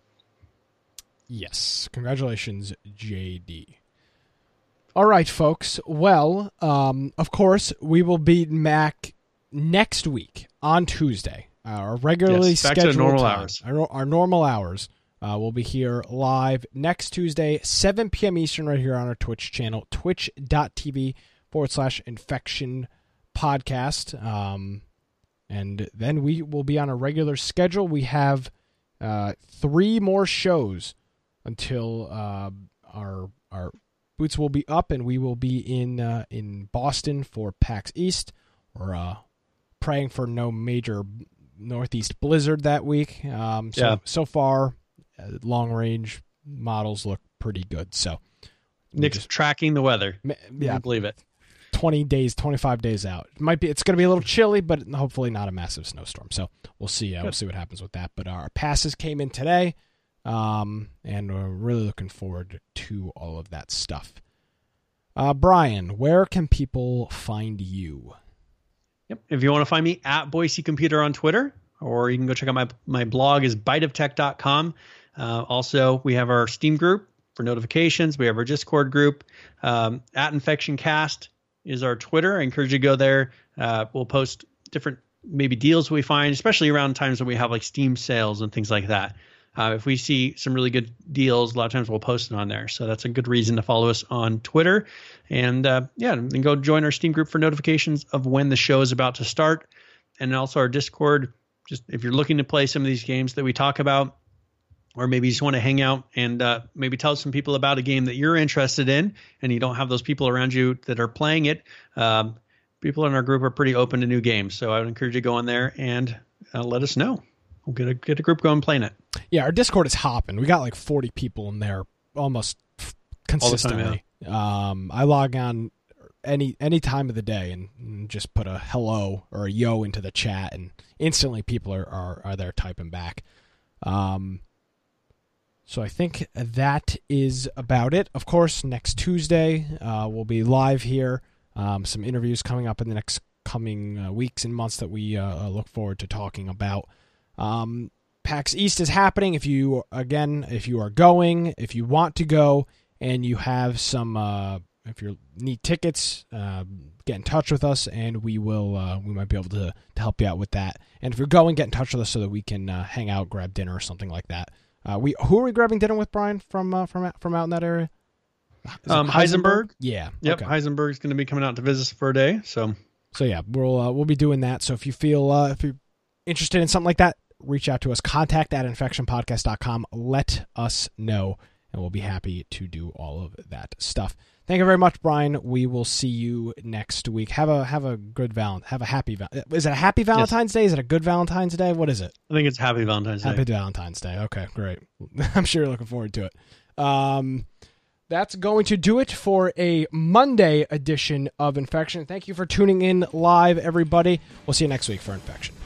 Yes. Congratulations, JD. All right, folks. Well, of course, we will be back next week on Tuesday. Our regularly scheduled normal time. hours. Our normal hours. We'll be here live next Tuesday, 7 p.m. Eastern, right here on our Twitch channel, twitch.tv/infection podcast. And then we will be on a regular schedule. We have 3 more shows until our boots will be up, and we will be in Boston for PAX East. We're praying for no major Northeast blizzard that week. So far, long range models look pretty good. So Nick's tracking the weather. Yeah, I believe it. 20 days, 25 days out. It's going to be a little chilly, but hopefully not a massive snowstorm. So we'll see. We'll see what happens with that. But our passes came in today, and we're really looking forward to all of that stuff. Brian, where can people find you? Yep. If you want to find me at Boise Computer on Twitter, or you can go check out my blog is biteoftech.com. Also, we have our Steam group for notifications. We have our Discord group. At InfectionCast is our Twitter. I encourage you to go there. We'll post different maybe deals we find, especially around times when we have like Steam sales and things like that. If we see some really good deals, a lot of times we'll post it on there. So that's a good reason to follow us on Twitter. And and go join our Steam group for notifications of when the show is about to start. And also our Discord, just if you're looking to play some of these games that we talk about, or maybe you just want to hang out and maybe tell some people about a game that you're interested in and you don't have those people around you that are playing it, people in our group are pretty open to new games. So I would encourage you to go on there and let us know. We'll get a group going playing it. Yeah, our Discord is hopping. We got like 40 people in there almost consistently. All the time, I log on any time of the day and just put a hello or a yo into the chat, and instantly people are there typing back. So I think that is about it. Of course, next Tuesday we'll be live here. Some interviews coming up in the next coming weeks and months that we look forward to talking about. PAX East is happening. If you are going, if you want to go, and you have some, if you need tickets, get in touch with us, and we might be able to help you out with that. And if you're going, get in touch with us so that we can hang out, grab dinner or something like that. Who are we grabbing dinner with, Brian, from out in that area? Heisenberg. Yeah. Yep. Okay. Heisenberg's going to be coming out to visit us for a day. So yeah, we'll be doing that. So if you feel if you're interested in something like that, reach out to us. contact@infectionpodcast.com. Let us know, and we'll be happy to do all of that stuff. Thank you very much, Brian. We will see you next week. Have a good Is it a happy Valentine's Day? Is it a good Valentine's Day? What is it? I think it's Happy Valentine's Day. Happy Valentine's Day. Okay, great. I'm sure you're looking forward to it. That's going to do it for a Monday edition of Infection. Thank you for tuning in live, everybody. We'll see you next week for Infection.